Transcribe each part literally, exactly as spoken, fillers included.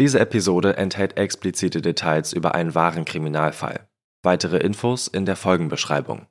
Diese Episode enthält explizite Details über einen wahren Kriminalfall. Weitere Infos in der Folgenbeschreibung.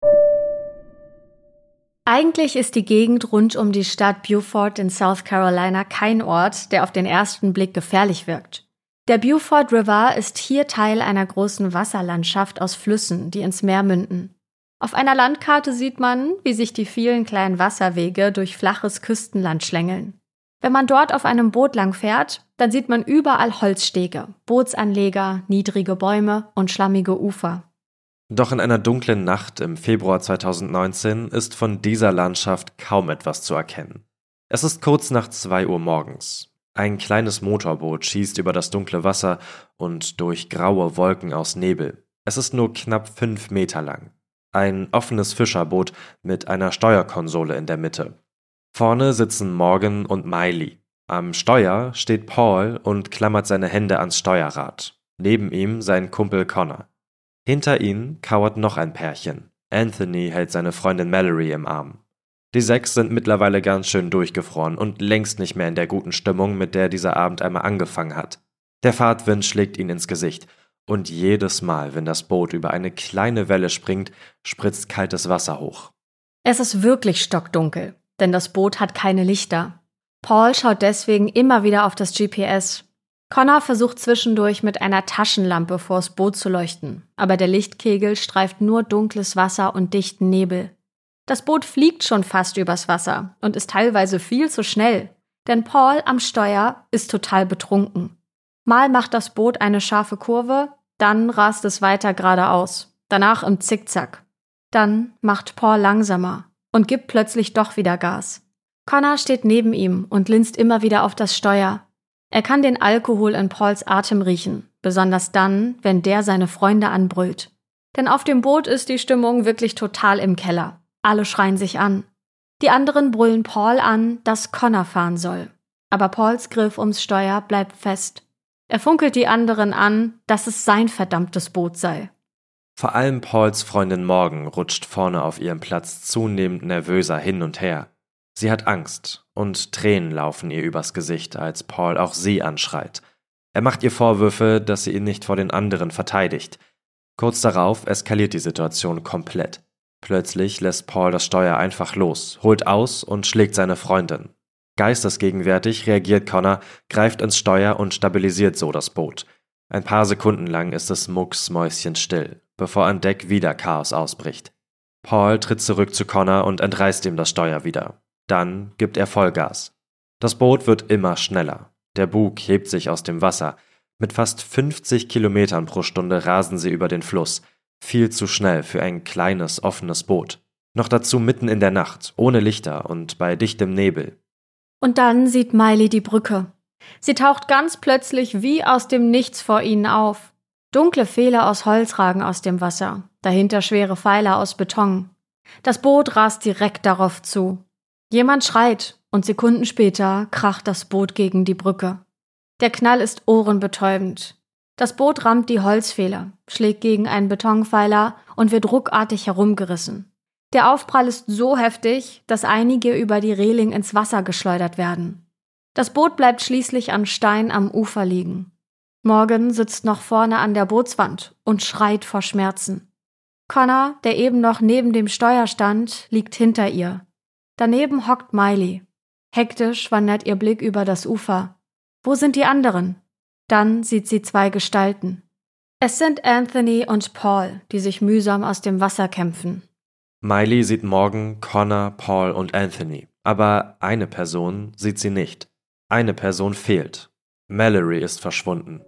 Eigentlich ist die Gegend rund um die Stadt Beaufort in South Carolina kein Ort, der auf den ersten Blick gefährlich wirkt. Der Beaufort River ist hier Teil einer großen Wasserlandschaft aus Flüssen, die ins Meer münden. Auf einer Landkarte sieht man, wie sich die vielen kleinen Wasserwege durch flaches Küstenland schlängeln. Wenn man dort auf einem Boot lang fährt, dann sieht man überall Holzstege, Bootsanleger, niedrige Bäume und schlammige Ufer. Doch in einer dunklen Nacht im Februar zweitausendneunzehn ist von dieser Landschaft kaum etwas zu erkennen. Es ist kurz nach zwei Uhr morgens. Ein kleines Motorboot schießt über das dunkle Wasser und durch graue Wolken aus Nebel. Es ist nur knapp fünf Meter lang. Ein offenes Fischerboot mit einer Steuerkonsole in der Mitte. Vorne sitzen Morgan und Miley. Am Steuer steht Paul und klammert seine Hände ans Steuerrad. Neben ihm sein Kumpel Connor. Hinter ihnen kauert noch ein Pärchen. Anthony hält seine Freundin Mallory im Arm. Die sechs sind mittlerweile ganz schön durchgefroren und längst nicht mehr in der guten Stimmung, mit der dieser Abend einmal angefangen hat. Der Fahrtwind schlägt ihnen ins Gesicht und jedes Mal, wenn das Boot über eine kleine Welle springt, spritzt kaltes Wasser hoch. Es ist wirklich stockdunkel, denn das Boot hat keine Lichter. Paul schaut deswegen immer wieder auf das G P S. Connor versucht zwischendurch mit einer Taschenlampe vors Boot zu leuchten, aber der Lichtkegel streift nur dunkles Wasser und dichten Nebel. Das Boot fliegt schon fast übers Wasser und ist teilweise viel zu schnell, denn Paul am Steuer ist total betrunken. Mal macht das Boot eine scharfe Kurve, dann rast es weiter geradeaus, danach im Zickzack. Dann macht Paul langsamer und gibt plötzlich doch wieder Gas. Connor steht neben ihm und linst immer wieder auf das Steuer. Er kann den Alkohol in Pauls Atem riechen, besonders dann, wenn der seine Freunde anbrüllt. Denn auf dem Boot ist die Stimmung wirklich total im Keller. Alle schreien sich an. Die anderen brüllen Paul an, dass Connor fahren soll. Aber Pauls Griff ums Steuer bleibt fest. Er funkelt die anderen an, dass es sein verdammtes Boot sei. Vor allem Pauls Freundin Morgan rutscht vorne auf ihrem Platz zunehmend nervöser hin und her. Sie hat Angst und Tränen laufen ihr übers Gesicht, als Paul auch sie anschreit. Er macht ihr Vorwürfe, dass sie ihn nicht vor den anderen verteidigt. Kurz darauf eskaliert die Situation komplett. Plötzlich lässt Paul das Steuer einfach los, holt aus und schlägt seine Freundin. Geistesgegenwärtig reagiert Connor, greift ins Steuer und stabilisiert so das Boot. Ein paar Sekunden lang ist es mucksmäuschenstill, bevor an Deck wieder Chaos ausbricht. Paul tritt zurück zu Connor und entreißt ihm das Steuer wieder. Dann gibt er Vollgas. Das Boot wird immer schneller. Der Bug hebt sich aus dem Wasser. Mit fast fünfzig Kilometern pro Stunde rasen sie über den Fluss. Viel zu schnell für ein kleines, offenes Boot. Noch dazu mitten in der Nacht, ohne Lichter und bei dichtem Nebel. Und dann sieht Miley die Brücke. Sie taucht ganz plötzlich wie aus dem Nichts vor ihnen auf. Dunkle Pfähle aus Holz ragen aus dem Wasser, dahinter schwere Pfeiler aus Beton. Das Boot rast direkt darauf zu. Jemand schreit und Sekunden später kracht das Boot gegen die Brücke. Der Knall ist ohrenbetäubend. Das Boot rammt die Holzpfähle, schlägt gegen einen Betonpfeiler und wird ruckartig herumgerissen. Der Aufprall ist so heftig, dass einige über die Reling ins Wasser geschleudert werden. Das Boot bleibt schließlich an Stein am Ufer liegen. Morgan sitzt noch vorne an der Bootswand und schreit vor Schmerzen. Connor, der eben noch neben dem Steuer stand, liegt hinter ihr. Daneben hockt Miley. Hektisch wandert ihr Blick über das Ufer. Wo sind die anderen? Dann sieht sie zwei Gestalten. Es sind Anthony und Paul, die sich mühsam aus dem Wasser kämpfen. Miley sieht Morgan, Connor, Paul und Anthony. Aber eine Person sieht sie nicht. Eine Person fehlt. Mallory ist verschwunden.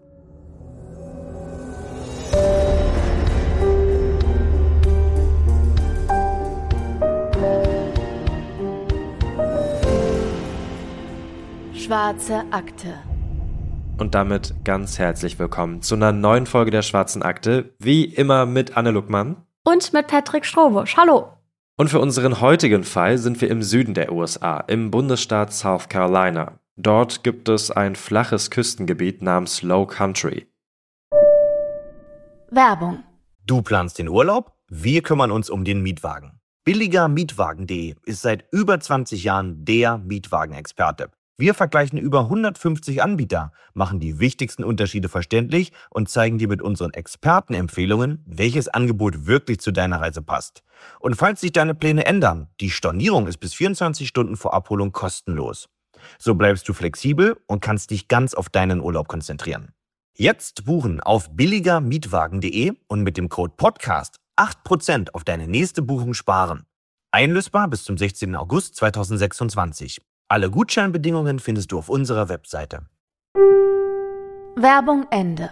Schwarze Akte. Und damit ganz herzlich willkommen zu einer neuen Folge der Schwarzen Akte, wie immer mit Anne Luckmann und mit Patrick Strohbusch. Hallo! Und für unseren heutigen Fall sind wir im Süden der U S A, im Bundesstaat South Carolina. Dort gibt es ein flaches Küstengebiet namens Low Country. Werbung. Du planst den Urlaub? Wir kümmern uns um den Mietwagen. billiger mietwagen punkt de ist seit über zwanzig Jahren der Mietwagenexperte. Wir vergleichen über hundertfünfzig Anbieter, machen die wichtigsten Unterschiede verständlich und zeigen dir mit unseren Expertenempfehlungen, welches Angebot wirklich zu deiner Reise passt. Und falls sich deine Pläne ändern, die Stornierung ist bis vierundzwanzig Stunden vor Abholung kostenlos. So bleibst du flexibel und kannst dich ganz auf deinen Urlaub konzentrieren. Jetzt buchen auf billiger mietwagen punkt de und mit dem Code Podcast acht Prozent auf deine nächste Buchung sparen. Einlösbar bis zum sechzehnten August zweitausendsechsundzwanzig. Alle Gutscheinbedingungen findest du auf unserer Webseite. Werbung Ende.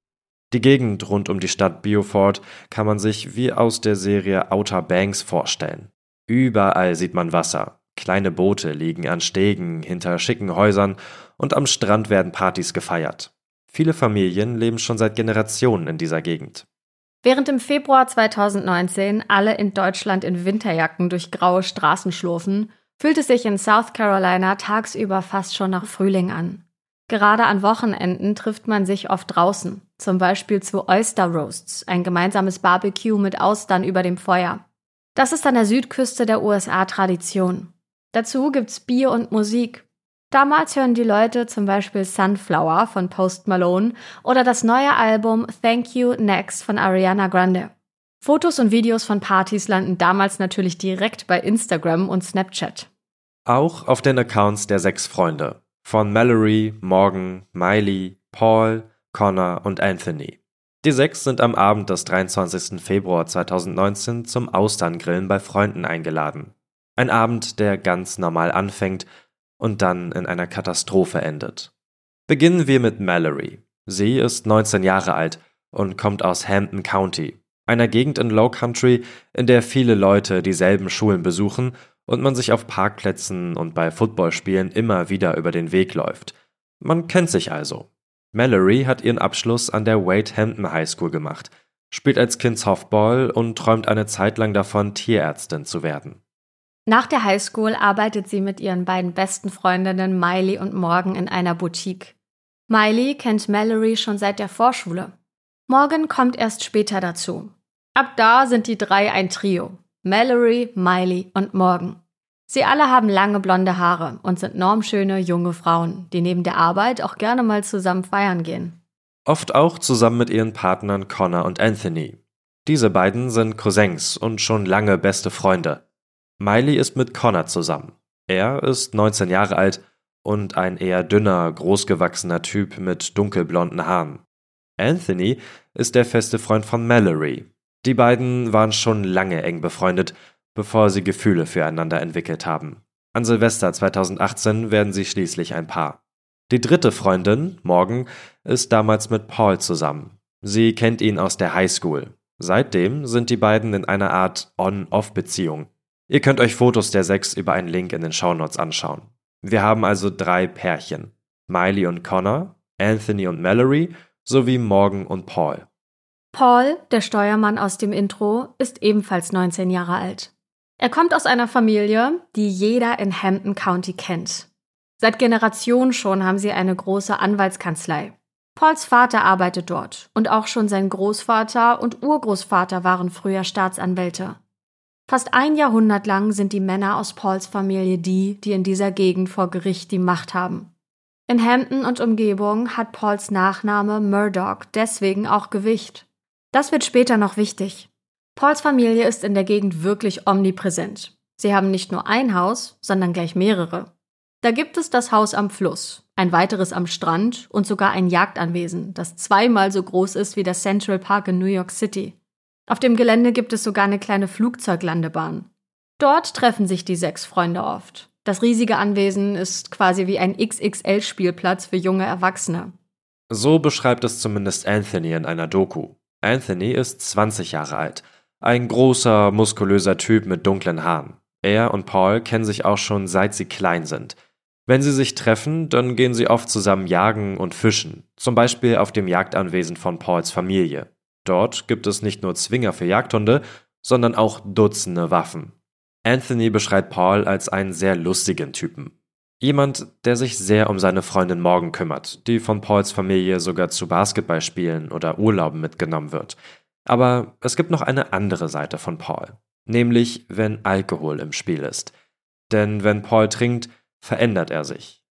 Die Gegend rund um die Stadt Beaufort kann man sich wie aus der Serie Outer Banks vorstellen. Überall sieht man Wasser. Kleine Boote liegen an Stegen hinter schicken Häusern und am Strand werden Partys gefeiert. Viele Familien leben schon seit Generationen in dieser Gegend. Während im Februar zweitausendneunzehn alle in Deutschland in Winterjacken durch graue Straßen schlurfen, fühlt es sich in South Carolina tagsüber fast schon nach Frühling an. Gerade an Wochenenden trifft man sich oft draußen, zum Beispiel zu Oyster Roasts, ein gemeinsames Barbecue mit Austern über dem Feuer. Das ist an der Südküste der U S A Tradition. Dazu gibt's Bier und Musik. Damals hören die Leute zum Beispiel Sunflower von Post Malone oder das neue Album Thank You Next von Ariana Grande. Fotos und Videos von Partys landen damals natürlich direkt bei Instagram und Snapchat. Auch auf den Accounts der sechs Freunde, von Mallory, Morgan, Miley, Paul, Connor und Anthony. Die sechs sind am Abend des dreiundzwanzigsten Februar zweitausendneunzehn zum Austerngrillen bei Freunden eingeladen. Ein Abend, der ganz normal anfängt und dann in einer Katastrophe endet. Beginnen wir mit Mallory. Sie ist neunzehn Jahre alt und kommt aus Hampton County, einer Gegend in Low Country, in der viele Leute dieselben Schulen besuchen und man sich auf Parkplätzen und bei Footballspielen immer wieder über den Weg läuft. Man kennt sich also. Mallory hat ihren Abschluss an der Wade Hampton High School gemacht, spielt als Kind Softball und träumt eine Zeit lang davon, Tierärztin zu werden. Nach der Highschool arbeitet sie mit ihren beiden besten Freundinnen Miley und Morgan in einer Boutique. Miley kennt Mallory schon seit der Vorschule. Morgan kommt erst später dazu. Ab da sind die drei ein Trio. Mallory, Miley und Morgan. Sie alle haben lange blonde Haare und sind normschöne junge Frauen, die neben der Arbeit auch gerne mal zusammen feiern gehen. Oft auch zusammen mit ihren Partnern Connor und Anthony. Diese beiden sind Cousins und schon lange beste Freunde. Miley ist mit Connor zusammen. Er ist neunzehn Jahre alt und ein eher dünner, großgewachsener Typ mit dunkelblonden Haaren. Anthony ist der feste Freund von Mallory. Die beiden waren schon lange eng befreundet, bevor sie Gefühle füreinander entwickelt haben. An Silvester zweitausendachtzehn werden sie schließlich ein Paar. Die dritte Freundin, Morgan, ist damals mit Paul zusammen. Sie kennt ihn aus der Highschool. Seitdem sind die beiden in einer Art On-Off-Beziehung. Ihr könnt euch Fotos der sechs über einen Link in den Shownotes anschauen. Wir haben also drei Pärchen. Miley und Connor, Anthony und Mallory sowie Morgan und Paul. Paul, der Steuermann aus dem Intro, ist ebenfalls neunzehn Jahre alt. Er kommt aus einer Familie, die jeder in Hampton County kennt. Seit Generationen schon haben sie eine große Anwaltskanzlei. Pauls Vater arbeitet dort und auch schon sein Großvater und Urgroßvater waren früher Staatsanwälte. Fast ein Jahrhundert lang sind die Männer aus Pauls Familie die, die in dieser Gegend vor Gericht die Macht haben. In Hampton und Umgebung hat Pauls Nachname Murdoch deswegen auch Gewicht. Das wird später noch wichtig. Pauls Familie ist in der Gegend wirklich omnipräsent. Sie haben nicht nur ein Haus, sondern gleich mehrere. Da gibt es das Haus am Fluss, ein weiteres am Strand und sogar ein Jagdanwesen, das zweimal so groß ist wie der Central Park in New York City. Auf dem Gelände gibt es sogar eine kleine Flugzeuglandebahn. Dort treffen sich die sechs Freunde oft. Das riesige Anwesen ist quasi wie ein X X L-Spielplatz für junge Erwachsene. So beschreibt es zumindest Anthony in einer Doku. Anthony ist zwanzig Jahre alt. Ein großer, muskulöser Typ mit dunklen Haaren. Er und Paul kennen sich auch schon seit sie klein sind. Wenn sie sich treffen, dann gehen sie oft zusammen jagen und fischen. Zum Beispiel auf dem Jagdanwesen von Pauls Familie. Dort gibt es nicht nur Zwinger für Jagdhunde, sondern auch Dutzende Waffen. Anthony beschreibt Paul als einen sehr lustigen Typen. Jemand, der sich sehr um seine Freundin Morgan kümmert, die von Pauls Familie sogar zu Basketballspielen oder Urlauben mitgenommen wird. Aber es gibt noch eine andere Seite von Paul, nämlich wenn Alkohol im Spiel ist. Denn wenn Paul trinkt, verändert er sich.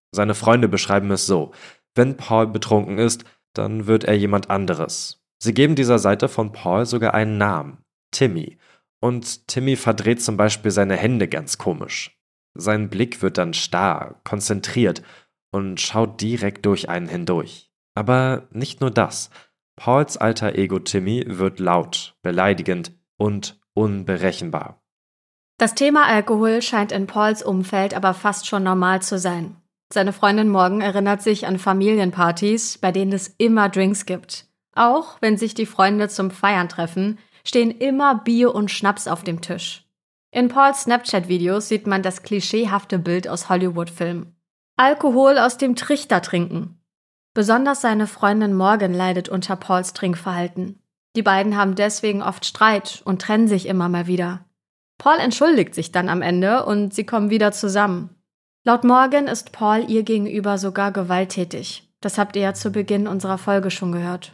Seine Freunde beschreiben es so: Wenn Paul betrunken ist, dann wird er jemand anderes. Sie geben dieser Seite von Paul sogar einen Namen: Timmy. Und Timmy verdreht zum Beispiel seine Hände ganz komisch. Sein Blick wird dann starr, konzentriert und schaut direkt durch einen hindurch. Aber nicht nur das. Pauls alter Ego Timmy wird laut, beleidigend und unberechenbar. Das Thema Alkohol scheint in Pauls Umfeld aber fast schon normal zu sein. Seine Freundin Morgan erinnert sich an Familienpartys, bei denen es immer Drinks gibt. Auch wenn sich die Freunde zum Feiern treffen, stehen immer Bier und Schnaps auf dem Tisch. In Pauls Snapchat-Videos sieht man das klischeehafte Bild aus Hollywood-Filmen. Alkohol aus dem Trichter trinken. Besonders seine Freundin Morgan leidet unter Pauls Trinkverhalten. Die beiden haben deswegen oft Streit und trennen sich immer mal wieder. Paul entschuldigt sich dann am Ende und sie kommen wieder zusammen. Laut Morgan ist Paul ihr gegenüber sogar gewalttätig. Das habt ihr ja zu Beginn unserer Folge schon gehört.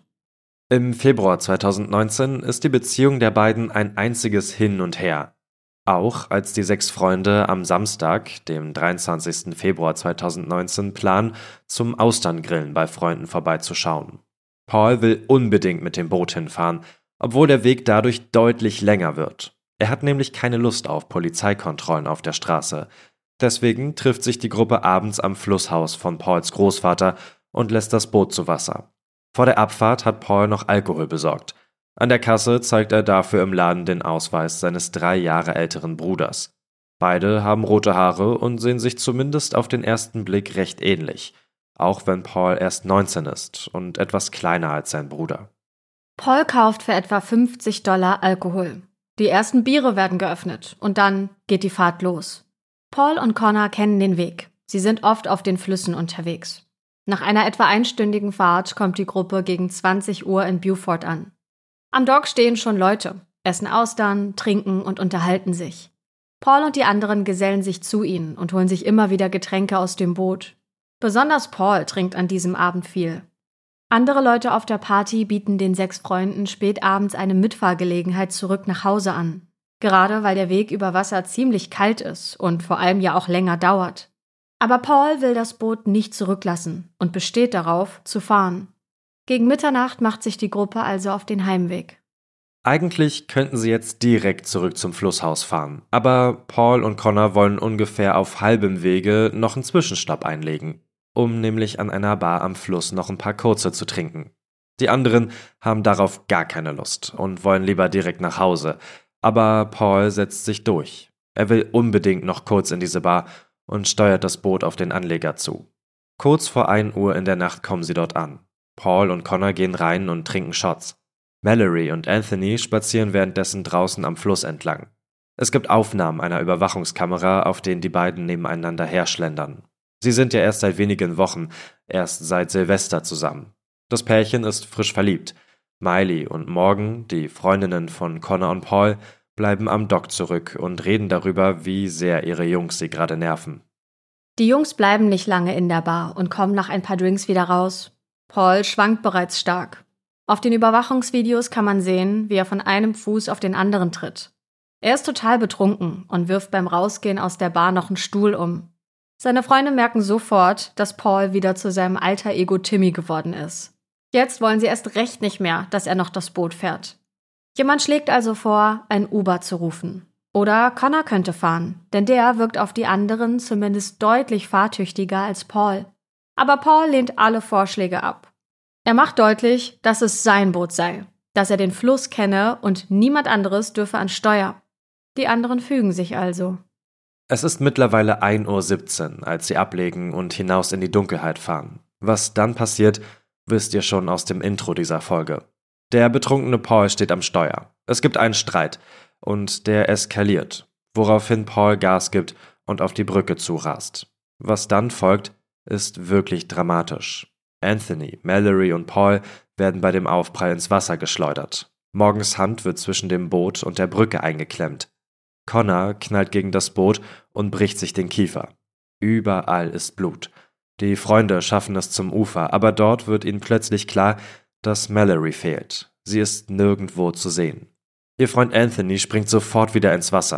Im Februar zweitausendneunzehn ist die Beziehung der beiden ein einziges Hin und Her. Auch als die sechs Freunde am Samstag, dem dreiundzwanzigsten Februar zweitausendneunzehn, planen, zum Austerngrillen bei Freunden vorbeizuschauen. Paul will unbedingt mit dem Boot hinfahren, obwohl der Weg dadurch deutlich länger wird. Er hat nämlich keine Lust auf Polizeikontrollen auf der Straße. Deswegen trifft sich die Gruppe abends am Flusshaus von Pauls Großvater und lässt das Boot zu Wasser. Vor der Abfahrt hat Paul noch Alkohol besorgt. An der Kasse zeigt er dafür im Laden den Ausweis seines drei Jahre älteren Bruders. Beide haben rote Haare und sehen sich zumindest auf den ersten Blick recht ähnlich, auch wenn Paul erst neunzehn ist und etwas kleiner als sein Bruder. Paul kauft für etwa fünfzig Dollar Alkohol. Die ersten Biere werden geöffnet und dann geht die Fahrt los. Paul und Connor kennen den Weg. Sie sind oft auf den Flüssen unterwegs. Nach einer etwa einstündigen Fahrt kommt die Gruppe gegen zwanzig Uhr in Beaufort an. Am Dock stehen schon Leute, essen Austern, trinken und unterhalten sich. Paul und die anderen gesellen sich zu ihnen und holen sich immer wieder Getränke aus dem Boot. Besonders Paul trinkt an diesem Abend viel. Andere Leute auf der Party bieten den sechs Freunden spät abends eine Mitfahrgelegenheit zurück nach Hause an. Gerade weil der Weg über Wasser ziemlich kalt ist und vor allem ja auch länger dauert. Aber Paul will das Boot nicht zurücklassen und besteht darauf, zu fahren. Gegen Mitternacht macht sich die Gruppe also auf den Heimweg. Eigentlich könnten sie jetzt direkt zurück zum Flusshaus fahren, aber Paul und Connor wollen ungefähr auf halbem Wege noch einen Zwischenstopp einlegen, um nämlich an einer Bar am Fluss noch ein paar kurze zu trinken. Die anderen haben darauf gar keine Lust und wollen lieber direkt nach Hause, aber Paul setzt sich durch. Er will unbedingt noch kurz in diese Bar und steuert das Boot auf den Anleger zu. Kurz vor ein Uhr in der Nacht kommen sie dort an. Paul und Connor gehen rein und trinken Shots. Mallory und Anthony spazieren währenddessen draußen am Fluss entlang. Es gibt Aufnahmen einer Überwachungskamera, auf denen die beiden nebeneinander herschlendern. Sie sind ja erst seit wenigen Wochen, erst seit Silvester zusammen. Das Pärchen ist frisch verliebt. Miley und Morgan, die Freundinnen von Connor und Paul, bleiben am Dock zurück und reden darüber, wie sehr ihre Jungs sie gerade nerven. Die Jungs bleiben nicht lange in der Bar und kommen nach ein paar Drinks wieder raus. Paul schwankt bereits stark. Auf den Überwachungsvideos kann man sehen, wie er von einem Fuß auf den anderen tritt. Er ist total betrunken und wirft beim Rausgehen aus der Bar noch einen Stuhl um. Seine Freunde merken sofort, dass Paul wieder zu seinem alter Ego Timmy geworden ist. Jetzt wollen sie erst recht nicht mehr, dass er noch das Boot fährt. Jemand schlägt also vor, ein Uber zu rufen. Oder Connor könnte fahren, denn der wirkt auf die anderen zumindest deutlich fahrtüchtiger als Paul. Aber Paul lehnt alle Vorschläge ab. Er macht deutlich, dass es sein Boot sei, dass er den Fluss kenne und niemand anderes dürfe an Steuer. Die anderen fügen sich also. Es ist mittlerweile ein Uhr siebzehn, als sie ablegen und hinaus in die Dunkelheit fahren. Was dann passiert, wisst ihr schon aus dem Intro dieser Folge. Der betrunkene Paul steht am Steuer. Es gibt einen Streit und der eskaliert, woraufhin Paul Gas gibt und auf die Brücke zurast. Was dann folgt, ist wirklich dramatisch. Anthony, Mallory und Paul werden bei dem Aufprall ins Wasser geschleudert. Morgans Hand wird zwischen dem Boot und der Brücke eingeklemmt. Connor knallt gegen das Boot und bricht sich den Kiefer. Überall ist Blut. Die Freunde schaffen es zum Ufer, aber dort wird ihnen plötzlich klar, dass Mallory fehlt. Sie ist nirgendwo zu sehen. Ihr Freund Anthony springt sofort wieder ins Wasser.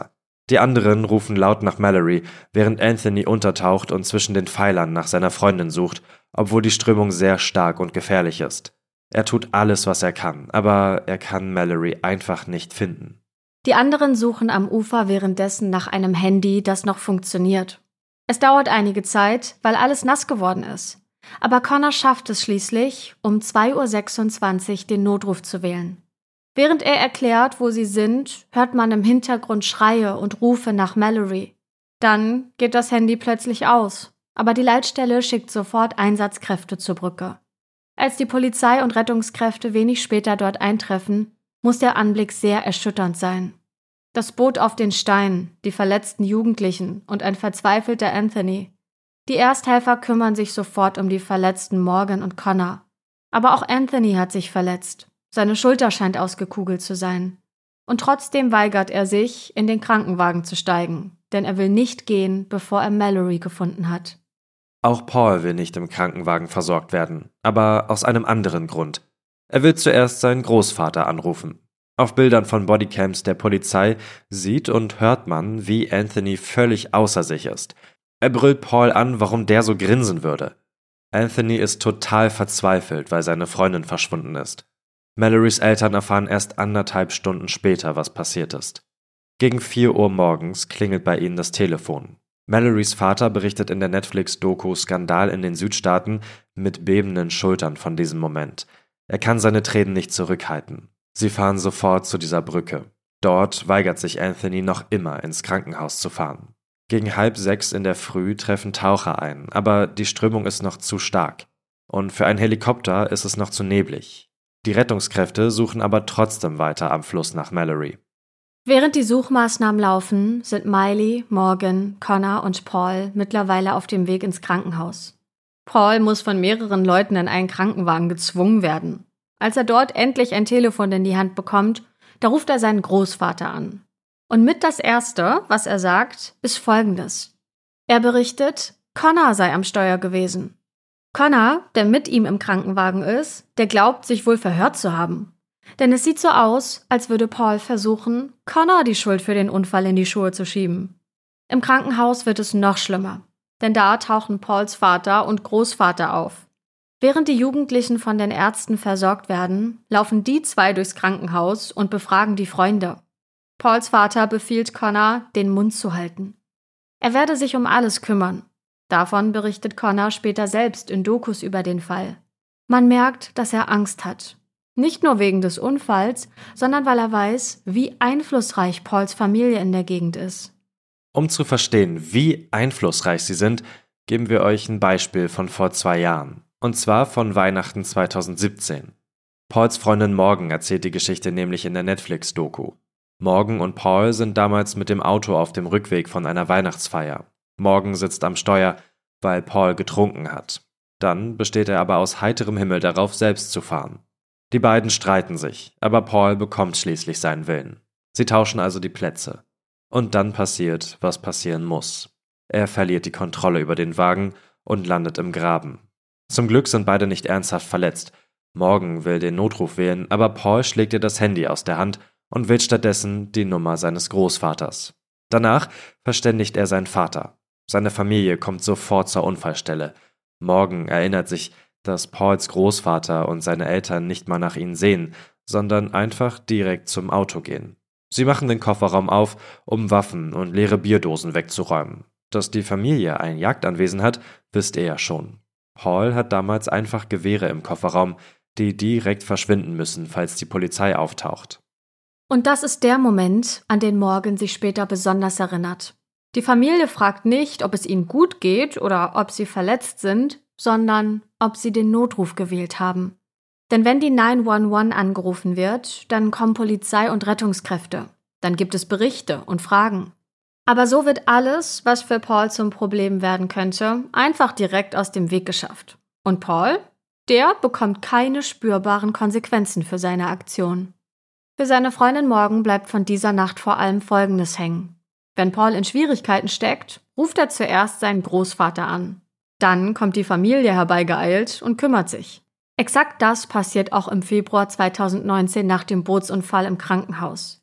Die anderen rufen laut nach Mallory, während Anthony untertaucht und zwischen den Pfeilern nach seiner Freundin sucht, obwohl die Strömung sehr stark und gefährlich ist. Er tut alles, was er kann, aber er kann Mallory einfach nicht finden. Die anderen suchen am Ufer währenddessen nach einem Handy, das noch funktioniert. Es dauert einige Zeit, weil alles nass geworden ist. Aber Connor schafft es schließlich, um zwei Uhr sechsundzwanzig den Notruf zu wählen. Während er erklärt, wo sie sind, hört man im Hintergrund Schreie und Rufe nach Mallory. Dann geht das Handy plötzlich aus, aber die Leitstelle schickt sofort Einsatzkräfte zur Brücke. Als die Polizei und Rettungskräfte wenig später dort eintreffen, muss der Anblick sehr erschütternd sein. Das Boot auf den Steinen, die verletzten Jugendlichen und ein verzweifelter Anthony. Die Ersthelfer kümmern sich sofort um die verletzten Morgan und Connor. Aber auch Anthony hat sich verletzt. Seine Schulter scheint ausgekugelt zu sein. Und trotzdem weigert er sich, in den Krankenwagen zu steigen, denn er will nicht gehen, bevor er Mallory gefunden hat. Auch Paul will nicht im Krankenwagen versorgt werden, aber aus einem anderen Grund. Er will zuerst seinen Großvater anrufen. Auf Bildern von Bodycams der Polizei sieht und hört man, wie Anthony völlig außer sich ist. Er brüllt Paul an, warum der so grinsen würde. Anthony ist total verzweifelt, weil seine Freundin verschwunden ist. Mallorys Eltern erfahren erst anderthalb Stunden später, was passiert ist. Gegen vier Uhr morgens klingelt bei ihnen das Telefon. Mallorys Vater berichtet in der Netflix-Doku Skandal in den Südstaaten mit bebenden Schultern von diesem Moment. Er kann seine Tränen nicht zurückhalten. Sie fahren sofort zu dieser Brücke. Dort weigert sich Anthony noch immer, ins Krankenhaus zu fahren. Gegen halb sechs in der Früh treffen Taucher ein, aber die Strömung ist noch zu stark. Und für einen Helikopter ist es noch zu neblig. Die Rettungskräfte suchen aber trotzdem weiter am Fluss nach Mallory. Während die Suchmaßnahmen laufen, sind Miley, Morgan, Connor und Paul mittlerweile auf dem Weg ins Krankenhaus. Paul muss von mehreren Leuten in einen Krankenwagen gezwungen werden. Als er dort endlich ein Telefon in die Hand bekommt, da ruft er seinen Großvater an. Und mit das Erste, was er sagt, ist Folgendes. Er berichtet, Connor sei am Steuer gewesen. Connor, der mit ihm im Krankenwagen ist, der glaubt, sich wohl verhört zu haben. Denn es sieht so aus, als würde Paul versuchen, Connor die Schuld für den Unfall in die Schuhe zu schieben. Im Krankenhaus wird es noch schlimmer, denn da tauchen Pauls Vater und Großvater auf. Während die Jugendlichen von den Ärzten versorgt werden, laufen die zwei durchs Krankenhaus und befragen die Freunde. Pauls Vater befiehlt Connor, den Mund zu halten. Er werde sich um alles kümmern. Davon berichtet Connor später selbst in Dokus über den Fall. Man merkt, dass er Angst hat. Nicht nur wegen des Unfalls, sondern weil er weiß, wie einflussreich Pauls Familie in der Gegend ist. Um zu verstehen, wie einflussreich sie sind, geben wir euch ein Beispiel von vor zwei Jahren. Und zwar von Weihnachten zweitausendsiebzehn. Pauls Freundin Morgan erzählt die Geschichte nämlich in der Netflix-Doku. Morgan und Paul sind damals mit dem Auto auf dem Rückweg von einer Weihnachtsfeier. Morgan sitzt am Steuer, weil Paul getrunken hat. Dann besteht er aber aus heiterem Himmel darauf, selbst zu fahren. Die beiden streiten sich, aber Paul bekommt schließlich seinen Willen. Sie tauschen also die Plätze. Und dann passiert, was passieren muss. Er verliert die Kontrolle über den Wagen und landet im Graben. Zum Glück sind beide nicht ernsthaft verletzt. Morgan will den Notruf wählen, aber Paul schlägt ihr das Handy aus der Hand und wählt stattdessen die Nummer seines Großvaters. Danach verständigt er seinen Vater. Seine Familie kommt sofort zur Unfallstelle. Morgan erinnert sich, dass Pauls Großvater und seine Eltern nicht mal nach ihnen sehen, sondern einfach direkt zum Auto gehen. Sie machen den Kofferraum auf, um Waffen und leere Bierdosen wegzuräumen. Dass die Familie ein Jagdanwesen hat, wisst ihr ja schon. Paul hat damals einfach Gewehre im Kofferraum, die direkt verschwinden müssen, falls die Polizei auftaucht. Und das ist der Moment, an den Morgan sich später besonders erinnert. Die Familie fragt nicht, ob es ihnen gut geht oder ob sie verletzt sind, sondern ob sie den Notruf gewählt haben. Denn wenn die neun eins eins angerufen wird, dann kommen Polizei und Rettungskräfte. Dann gibt es Berichte und Fragen. Aber so wird alles, was für Paul zum Problem werden könnte, einfach direkt aus dem Weg geschafft. Und Paul? Der bekommt keine spürbaren Konsequenzen für seine Aktion. Für seine Freundin Morgan bleibt von dieser Nacht vor allem Folgendes hängen. Wenn Paul in Schwierigkeiten steckt, ruft er zuerst seinen Großvater an. Dann kommt die Familie herbeigeeilt und kümmert sich. Exakt das passiert auch im Februar zweitausendneunzehn nach dem Bootsunfall im Krankenhaus.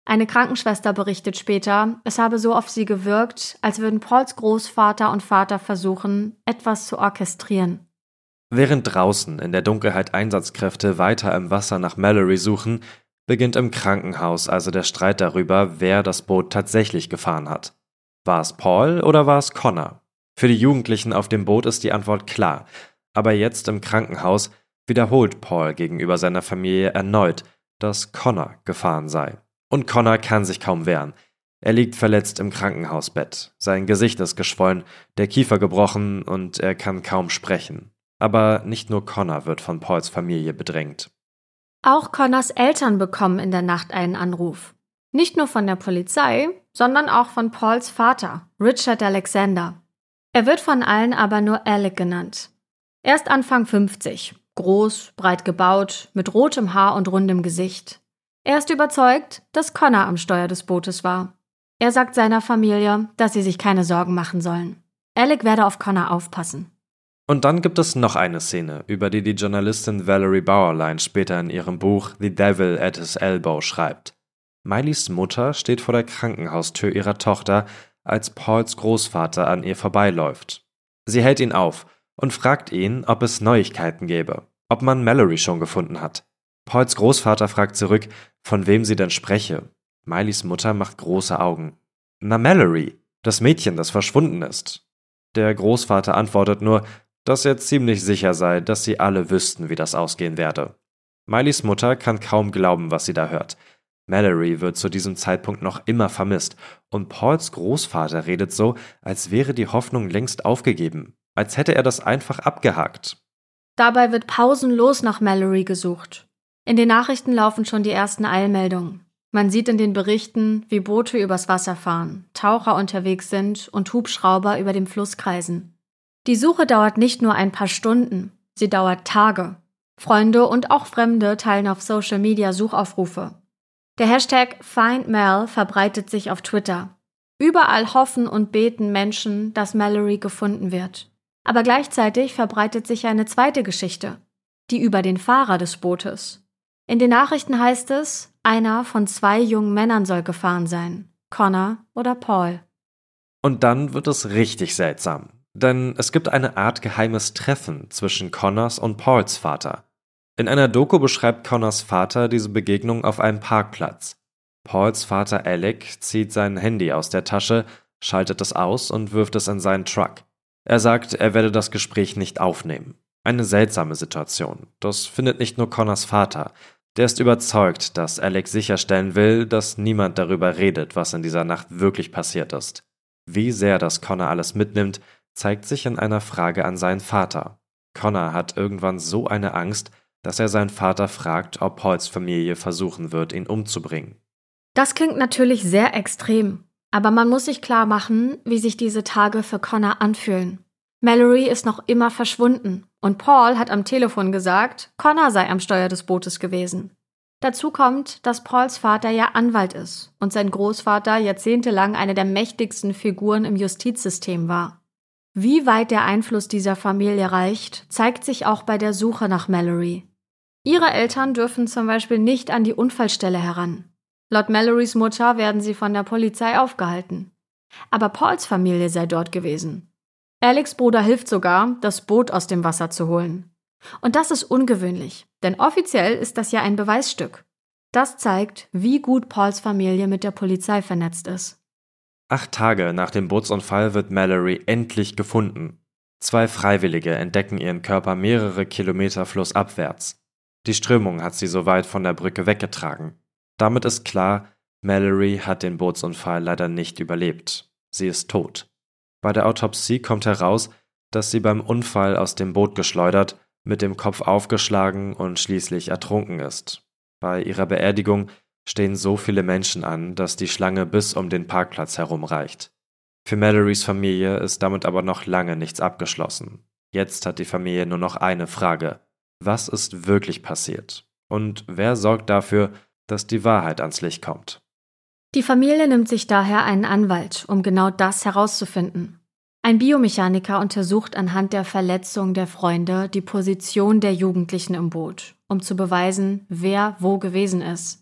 Eine Krankenschwester berichtet später, es habe so auf sie gewirkt, als würden Pauls Großvater und Vater versuchen, etwas zu orchestrieren. Während draußen in der Dunkelheit Einsatzkräfte weiter im Wasser nach Mallory suchen, beginnt im Krankenhaus also der Streit darüber, wer das Boot tatsächlich gefahren hat. War es Paul oder war es Connor? Für die Jugendlichen auf dem Boot ist die Antwort klar, aber jetzt im Krankenhaus wiederholt Paul gegenüber seiner Familie erneut, dass Connor gefahren sei. Und Connor kann sich kaum wehren. Er liegt verletzt im Krankenhausbett. Sein Gesicht ist geschwollen, der Kiefer gebrochen und er kann kaum sprechen. Aber nicht nur Connor wird von Pauls Familie bedrängt. Auch Connors Eltern bekommen in der Nacht einen Anruf. Nicht nur von der Polizei, sondern auch von Pauls Vater, Richard Alexander. Er wird von allen aber nur Alec genannt. Er ist Anfang fünfzig, groß, breit gebaut, mit rotem Haar und rundem Gesicht. Er ist überzeugt, dass Connor am Steuer des Bootes war. Er sagt seiner Familie, dass sie sich keine Sorgen machen sollen. Alec werde auf Connor aufpassen. Und dann gibt es noch eine Szene, über die die Journalistin Valerie Bauerlein später in ihrem Buch The Devil at His Elbow schreibt. Miley's Mutter steht vor der Krankenhaustür ihrer Tochter, als Pauls Großvater an ihr vorbeiläuft. Sie hält ihn auf und fragt ihn, ob es Neuigkeiten gäbe, ob man Mallory schon gefunden hat. Pauls Großvater fragt zurück, von wem sie denn spreche. Miley's Mutter macht große Augen. Na, Mallory, das Mädchen, das verschwunden ist. Der Großvater antwortet nur, dass er ziemlich sicher sei, dass sie alle wüssten, wie das ausgehen werde. Miley's Mutter kann kaum glauben, was sie da hört. Mallory wird zu diesem Zeitpunkt noch immer vermisst und Pauls Großvater redet so, als wäre die Hoffnung längst aufgegeben, als hätte er das einfach abgehakt. Dabei wird pausenlos nach Mallory gesucht. In den Nachrichten laufen schon die ersten Eilmeldungen. Man sieht in den Berichten, wie Boote übers Wasser fahren, Taucher unterwegs sind und Hubschrauber über dem Fluss kreisen. Die Suche dauert nicht nur ein paar Stunden, sie dauert Tage. Freunde und auch Fremde teilen auf Social Media Suchaufrufe. Der Hashtag FindMal verbreitet sich auf Twitter. Überall hoffen und beten Menschen, dass Mallory gefunden wird. Aber gleichzeitig verbreitet sich eine zweite Geschichte, die über den Fahrer des Bootes. In den Nachrichten heißt es, einer von zwei jungen Männern soll gefahren sein, Connor oder Paul. Und dann wird es richtig seltsam, denn es gibt eine Art geheimes Treffen zwischen Connors und Pauls Vater. In einer Doku beschreibt Connors Vater diese Begegnung auf einem Parkplatz. Pauls Vater Alec zieht sein Handy aus der Tasche, schaltet es aus und wirft es in seinen Truck. Er sagt, er werde das Gespräch nicht aufnehmen. Eine seltsame Situation. Das findet nicht nur Connors Vater. Der ist überzeugt, dass Alec sicherstellen will, dass niemand darüber redet, was in dieser Nacht wirklich passiert ist. Wie sehr das Connor alles mitnimmt, zeigt sich in einer Frage an seinen Vater. Connor hat irgendwann so eine Angst, dass er seinen Vater fragt, ob Pauls Familie versuchen wird, ihn umzubringen. Das klingt natürlich sehr extrem, aber man muss sich klar machen, wie sich diese Tage für Connor anfühlen. Mallory ist noch immer verschwunden und Paul hat am Telefon gesagt, Connor sei am Steuer des Bootes gewesen. Dazu kommt, dass Pauls Vater ja Anwalt ist und sein Großvater jahrzehntelang eine der mächtigsten Figuren im Justizsystem war. Wie weit der Einfluss dieser Familie reicht, zeigt sich auch bei der Suche nach Mallory. Ihre Eltern dürfen zum Beispiel nicht an die Unfallstelle heran. Laut Mallorys Mutter werden sie von der Polizei aufgehalten. Aber Pauls Familie sei dort gewesen. Alecs Bruder hilft sogar, das Boot aus dem Wasser zu holen. Und das ist ungewöhnlich, denn offiziell ist das ja ein Beweisstück. Das zeigt, wie gut Pauls Familie mit der Polizei vernetzt ist. Acht Tage nach dem Bootsunfall wird Mallory endlich gefunden. Zwei Freiwillige entdecken ihren Körper mehrere Kilometer flussabwärts. Die Strömung hat sie so weit von der Brücke weggetragen. Damit ist klar, Mallory hat den Bootsunfall leider nicht überlebt. Sie ist tot. Bei der Autopsie kommt heraus, dass sie beim Unfall aus dem Boot geschleudert, mit dem Kopf aufgeschlagen und schließlich ertrunken ist. Bei ihrer Beerdigung stehen so viele Menschen an, dass die Schlange bis um den Parkplatz herum reicht. Für Mallorys Familie ist damit aber noch lange nichts abgeschlossen. Jetzt hat die Familie nur noch eine Frage. Was ist wirklich passiert? Und wer sorgt dafür, dass die Wahrheit ans Licht kommt? Die Familie nimmt sich daher einen Anwalt, um genau das herauszufinden. Ein Biomechaniker untersucht anhand der Verletzung der Freunde die Position der Jugendlichen im Boot, um zu beweisen, wer wo gewesen ist.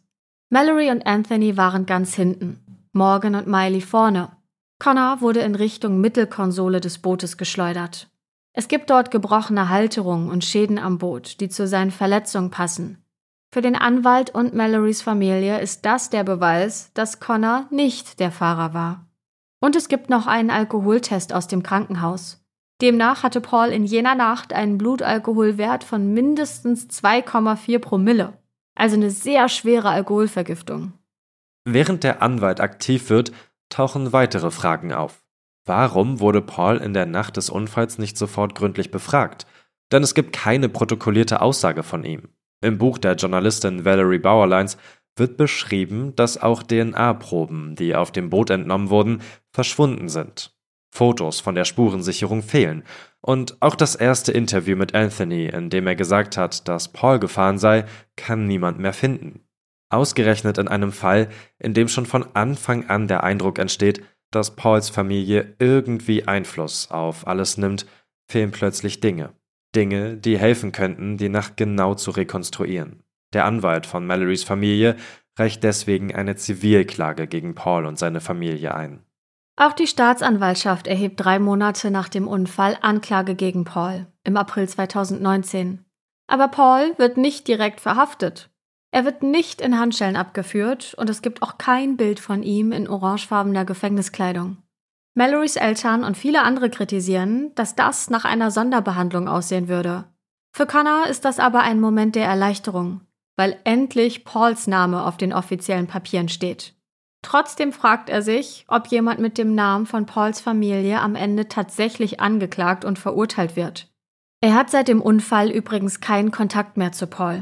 Mallory und Anthony waren ganz hinten, Morgan und Miley vorne. Connor wurde in Richtung Mittelkonsole des Bootes geschleudert. Es gibt dort gebrochene Halterungen und Schäden am Boot, die zu seinen Verletzungen passen. Für den Anwalt und Mallorys Familie ist das der Beweis, dass Connor nicht der Fahrer war. Und es gibt noch einen Alkoholtest aus dem Krankenhaus. Demnach hatte Paul in jener Nacht einen Blutalkoholwert von mindestens zwei Komma vier Promille, also eine sehr schwere Alkoholvergiftung. Während der Anwalt aktiv wird, tauchen weitere Fragen auf. Warum wurde Paul in der Nacht des Unfalls nicht sofort gründlich befragt? Denn es gibt keine protokollierte Aussage von ihm. Im Buch der Journalistin Valerie Bauerleins wird beschrieben, dass auch D N A-Proben, die auf dem Boot entnommen wurden, verschwunden sind. Fotos von der Spurensicherung fehlen. Und auch das erste Interview mit Anthony, in dem er gesagt hat, dass Paul gefahren sei, kann niemand mehr finden. Ausgerechnet in einem Fall, in dem schon von Anfang an der Eindruck entsteht, dass Pauls Familie irgendwie Einfluss auf alles nimmt, fehlen plötzlich Dinge. Dinge, die helfen könnten, die Nacht genau zu rekonstruieren. Der Anwalt von Mallorys Familie reicht deswegen eine Zivilklage gegen Paul und seine Familie ein. Auch die Staatsanwaltschaft erhebt drei Monate nach dem Unfall Anklage gegen Paul, im April zweitausendneunzehn. Aber Paul wird nicht direkt verhaftet. Er wird nicht in Handschellen abgeführt und es gibt auch kein Bild von ihm in orangefarbener Gefängniskleidung. Mallorys Eltern und viele andere kritisieren, dass das nach einer Sonderbehandlung aussehen würde. Für Connor ist das aber ein Moment der Erleichterung, weil endlich Pauls Name auf den offiziellen Papieren steht. Trotzdem fragt er sich, ob jemand mit dem Namen von Pauls Familie am Ende tatsächlich angeklagt und verurteilt wird. Er hat seit dem Unfall übrigens keinen Kontakt mehr zu Paul.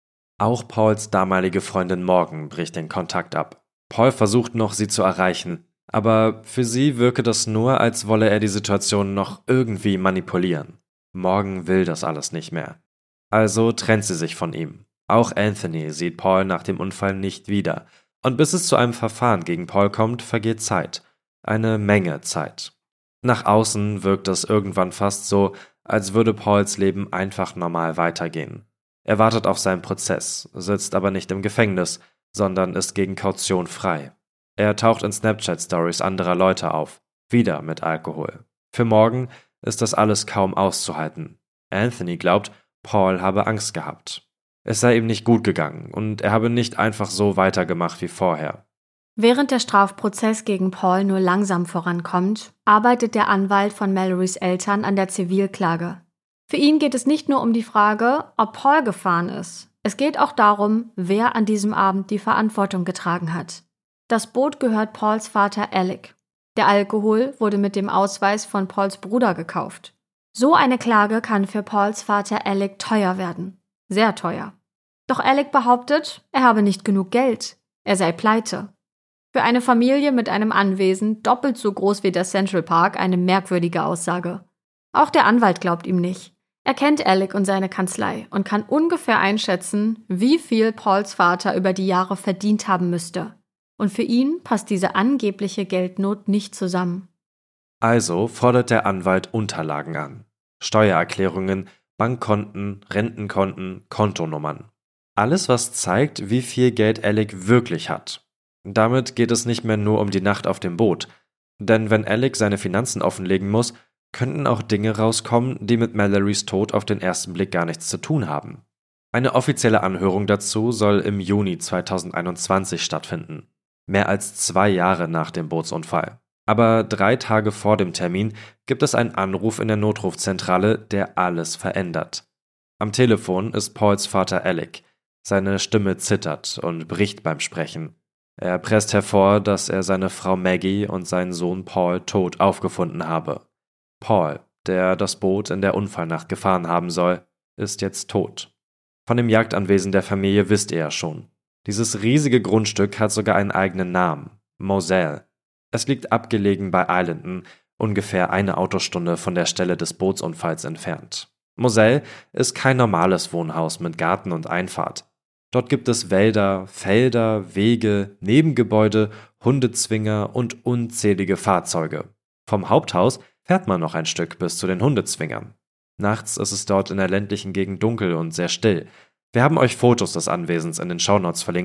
Auch Pauls damalige Freundin Morgan bricht den Kontakt ab. Paul versucht noch, sie zu erreichen, aber für sie wirke das nur, als wolle er die Situation noch irgendwie manipulieren. Morgan will das alles nicht mehr. Also trennt sie sich von ihm. Auch Anthony sieht Paul nach dem Unfall nicht wieder. Und bis es zu einem Verfahren gegen Paul kommt, vergeht Zeit. Eine Menge Zeit. Nach außen wirkt es irgendwann fast so, als würde Pauls Leben einfach normal weitergehen. Er wartet auf seinen Prozess, sitzt aber nicht im Gefängnis, sondern ist gegen Kaution frei. Er taucht in Snapchat-Stories anderer Leute auf, wieder mit Alkohol. Für Morgan ist das alles kaum auszuhalten. Anthony glaubt, Paul habe Angst gehabt. Es sei ihm nicht gut gegangen und er habe nicht einfach so weitergemacht wie vorher. Während der Strafprozess gegen Paul nur langsam vorankommt, arbeitet der Anwalt von Mallorys Eltern an der Zivilklage. Für ihn geht es nicht nur um die Frage, ob Paul gefahren ist. Es geht auch darum, wer an diesem Abend die Verantwortung getragen hat. Das Boot gehört Pauls Vater Alec. Der Alkohol wurde mit dem Ausweis von Pauls Bruder gekauft. So eine Klage kann für Pauls Vater Alec teuer werden. Sehr teuer. Doch Alec behauptet, er habe nicht genug Geld. Er sei pleite. Für eine Familie mit einem Anwesen doppelt so groß wie der Central Park eine merkwürdige Aussage. Auch der Anwalt glaubt ihm nicht. Er kennt Alec und seine Kanzlei und kann ungefähr einschätzen, wie viel Pauls Vater über die Jahre verdient haben müsste. Und für ihn passt diese angebliche Geldnot nicht zusammen. Also fordert der Anwalt Unterlagen an. Steuererklärungen, Bankkonten, Rentenkonten, Kontonummern. Alles, was zeigt, wie viel Geld Alec wirklich hat. Damit geht es nicht mehr nur um die Nacht auf dem Boot. Denn wenn Alec seine Finanzen offenlegen muss, könnten auch Dinge rauskommen, die mit Mallorys Tod auf den ersten Blick gar nichts zu tun haben. Eine offizielle Anhörung dazu soll im Juni zweitausendeinundzwanzig stattfinden. Mehr als zwei Jahre nach dem Bootsunfall. Aber drei Tage vor dem Termin gibt es einen Anruf in der Notrufzentrale, der alles verändert. Am Telefon ist Pauls Vater Alec. Seine Stimme zittert und bricht beim Sprechen. Er presst hervor, dass er seine Frau Maggie und seinen Sohn Paul tot aufgefunden habe. Paul, der das Boot in der Unfallnacht gefahren haben soll, ist jetzt tot. Von dem Jagdanwesen der Familie wisst ihr ja schon. Dieses riesige Grundstück hat sogar einen eigenen Namen, Moselle. Es liegt abgelegen bei Islanden, ungefähr eine Autostunde von der Stelle des Bootsunfalls entfernt. Moselle ist kein normales Wohnhaus mit Garten und Einfahrt. Dort gibt es Wälder, Felder, Wege, Nebengebäude, Hundezwinger und unzählige Fahrzeuge. Vom Haupthaus fährt man noch ein Stück bis zu den Hundezwingern. Nachts ist es dort in der ländlichen Gegend dunkel und sehr still. Wir haben euch Fotos des Anwesens in den Shownotes verlinkt.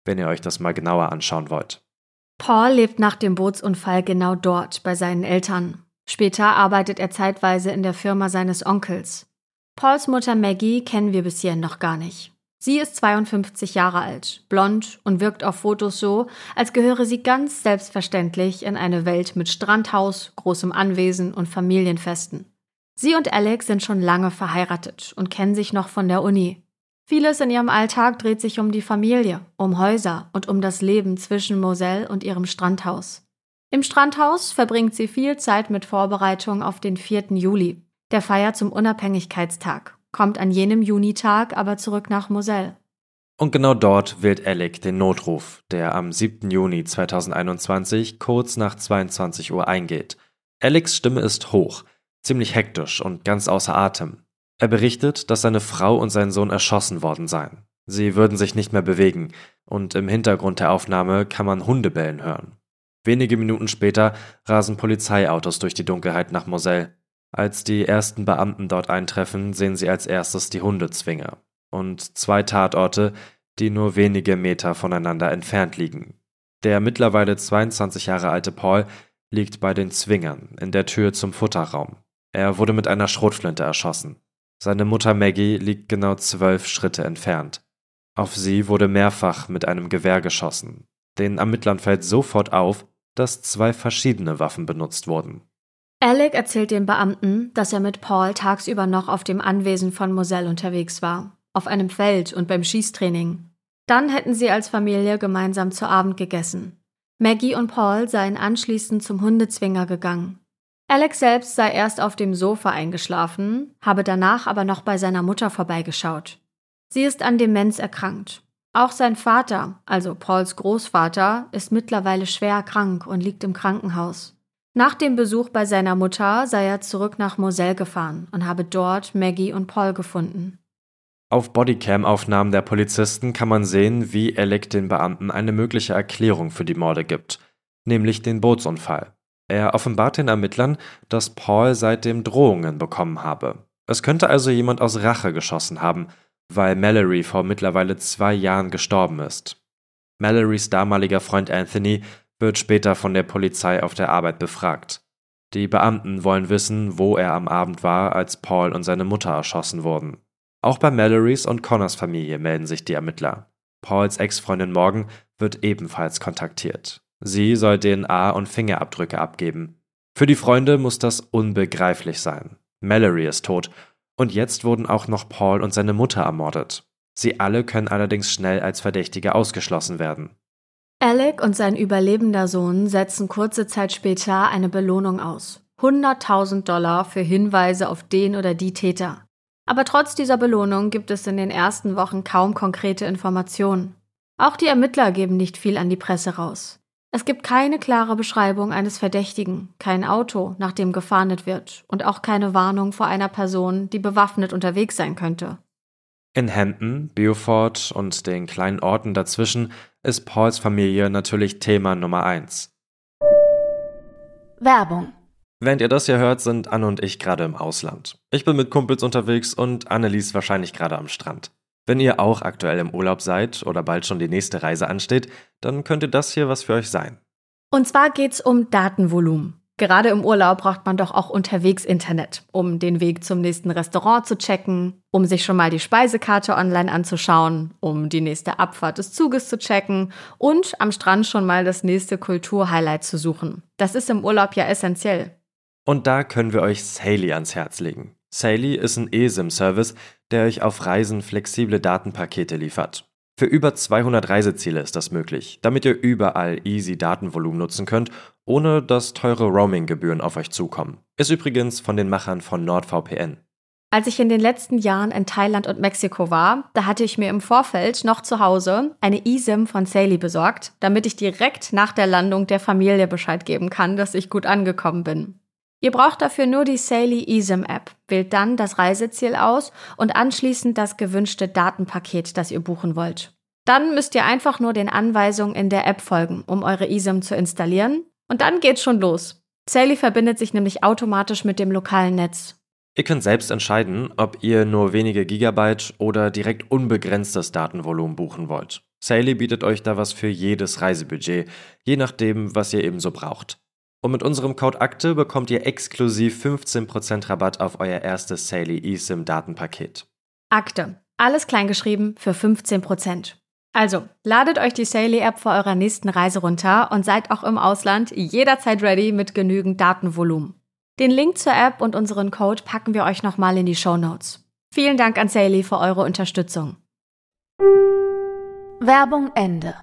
wenn ihr euch das mal genauer anschauen wollt. Paul lebt nach dem Bootsunfall genau dort, bei seinen Eltern. Später arbeitet er zeitweise in der Firma seines Onkels. Pauls Mutter Maggie kennen wir bis hierhin noch gar nicht. Sie ist zweiundfünfzig Jahre alt, blond und wirkt auf Fotos so, als gehöre sie ganz selbstverständlich in eine Welt mit Strandhaus, großem Anwesen und Familienfesten. Sie und Alex sind schon lange verheiratet und kennen sich noch von der Uni. Vieles in ihrem Alltag dreht sich um die Familie, um Häuser und um das Leben zwischen Moselle und ihrem Strandhaus. Im Strandhaus verbringt sie viel Zeit mit Vorbereitung auf den vierten Juli, der Feier zum Unabhängigkeitstag, kommt an jenem Junitag aber zurück nach Moselle. Und genau dort wählt Alec den Notruf, der am siebten Juni zweitausendeinundzwanzig kurz nach zweiundzwanzig Uhr eingeht. Alecs Stimme ist hoch, ziemlich hektisch und ganz außer Atem. Er berichtet, dass seine Frau und sein Sohn erschossen worden seien. Sie würden sich nicht mehr bewegen und im Hintergrund der Aufnahme kann man Hunde bellen hören. Wenige Minuten später rasen Polizeiautos durch die Dunkelheit nach Moselle. Als die ersten Beamten dort eintreffen, sehen sie als erstes die Hundezwinger und zwei Tatorte, die nur wenige Meter voneinander entfernt liegen. Der mittlerweile zweiundzwanzig Jahre alte Paul liegt bei den Zwingern in der Tür zum Futterraum. Er wurde mit einer Schrotflinte erschossen. Seine Mutter Maggie liegt genau zwölf Schritte entfernt. Auf sie wurde mehrfach mit einem Gewehr geschossen. Den Ermittlern fällt sofort auf, dass zwei verschiedene Waffen benutzt wurden. Alec erzählt den Beamten, dass er mit Paul tagsüber noch auf dem Anwesen von Moselle unterwegs war, auf einem Feld und beim Schießtraining. Dann hätten sie als Familie gemeinsam zu Abend gegessen. Maggie und Paul seien anschließend zum Hundezwinger gegangen. Alec selbst sei erst auf dem Sofa eingeschlafen, habe danach aber noch bei seiner Mutter vorbeigeschaut. Sie ist an Demenz erkrankt. Auch sein Vater, also Pauls Großvater, ist mittlerweile schwer krank und liegt im Krankenhaus. Nach dem Besuch bei seiner Mutter sei er zurück nach Moselle gefahren und habe dort Maggie und Paul gefunden. Auf Bodycam-Aufnahmen der Polizisten kann man sehen, wie Alec den Beamten eine mögliche Erklärung für die Morde gibt, nämlich den Bootsunfall. Er offenbart den Ermittlern, dass Paul seitdem Drohungen bekommen habe. Es könnte also jemand aus Rache geschossen haben, weil Mallory vor mittlerweile zwei Jahren gestorben ist. Mallorys damaliger Freund Anthony wird später von der Polizei auf der Arbeit befragt. Die Beamten wollen wissen, wo er am Abend war, als Paul und seine Mutter erschossen wurden. Auch bei Mallorys und Connors Familie melden sich die Ermittler. Pauls Ex-Freundin Morgan wird ebenfalls kontaktiert. Sie soll D N A und Fingerabdrücke abgeben. Für die Freunde muss das unbegreiflich sein. Mallory ist tot und jetzt wurden auch noch Paul und seine Mutter ermordet. Sie alle können allerdings schnell als Verdächtige ausgeschlossen werden. Alec und sein überlebender Sohn setzen kurze Zeit später eine Belohnung aus. hunderttausend Dollar für Hinweise auf den oder die Täter. Aber trotz dieser Belohnung gibt es in den ersten Wochen kaum konkrete Informationen. Auch die Ermittler geben nicht viel an die Presse raus. Es gibt keine klare Beschreibung eines Verdächtigen, kein Auto, nach dem gefahndet wird und auch keine Warnung vor einer Person, die bewaffnet unterwegs sein könnte. In Hampton, Beaufort und den kleinen Orten dazwischen ist Pauls Familie natürlich Thema Nummer eins. Werbung. Während ihr das hier hört, sind Anne und ich gerade im Ausland. Ich bin mit Kumpels unterwegs und Annelies wahrscheinlich gerade am Strand. Wenn ihr auch aktuell im Urlaub seid oder bald schon die nächste Reise ansteht, dann könnte das hier was für euch sein. Und zwar geht's um Datenvolumen. Gerade im Urlaub braucht man doch auch unterwegs Internet, um den Weg zum nächsten Restaurant zu checken, um sich schon mal die Speisekarte online anzuschauen, um die nächste Abfahrt des Zuges zu checken und am Strand schon mal das nächste Kulturhighlight zu suchen. Das ist im Urlaub ja essentiell. Und da können wir euch Saily ans Herz legen. Saily ist ein E S I M-Service, der euch auf Reisen flexible Datenpakete liefert. Für über zweihundert Reiseziele ist das möglich, damit ihr überall easy Datenvolumen nutzen könnt, ohne dass teure Roaming-Gebühren auf euch zukommen. Ist übrigens von den Machern von NordVPN. Als ich in den letzten Jahren in Thailand und Mexiko war, da hatte ich mir im Vorfeld noch zu Hause eine E S I M von Saily besorgt, damit ich direkt nach der Landung der Familie Bescheid geben kann, dass ich gut angekommen bin. Ihr braucht dafür nur die Saily E S I M-App, wählt dann das Reiseziel aus und anschließend das gewünschte Datenpaket, das ihr buchen wollt. Dann müsst ihr einfach nur den Anweisungen in der App folgen, um eure E S I M zu installieren. Und dann geht's schon los. Saily verbindet sich nämlich automatisch mit dem lokalen Netz. Ihr könnt selbst entscheiden, ob ihr nur wenige Gigabyte oder direkt unbegrenztes Datenvolumen buchen wollt. Sally bietet euch da was für jedes Reisebudget, je nachdem, was ihr eben so braucht. Und mit unserem Code Akte bekommt ihr exklusiv fünfzehn Prozent Rabatt auf euer erstes Sally eSIM-Datenpaket. Akte. Alles kleingeschrieben für fünfzehn Prozent. Also, ladet euch die Sally-App vor eurer nächsten Reise runter und seid auch im Ausland jederzeit ready mit genügend Datenvolumen. Den Link zur App und unseren Code packen wir euch nochmal in die Shownotes. Vielen Dank an Sally für eure Unterstützung. Werbung Ende.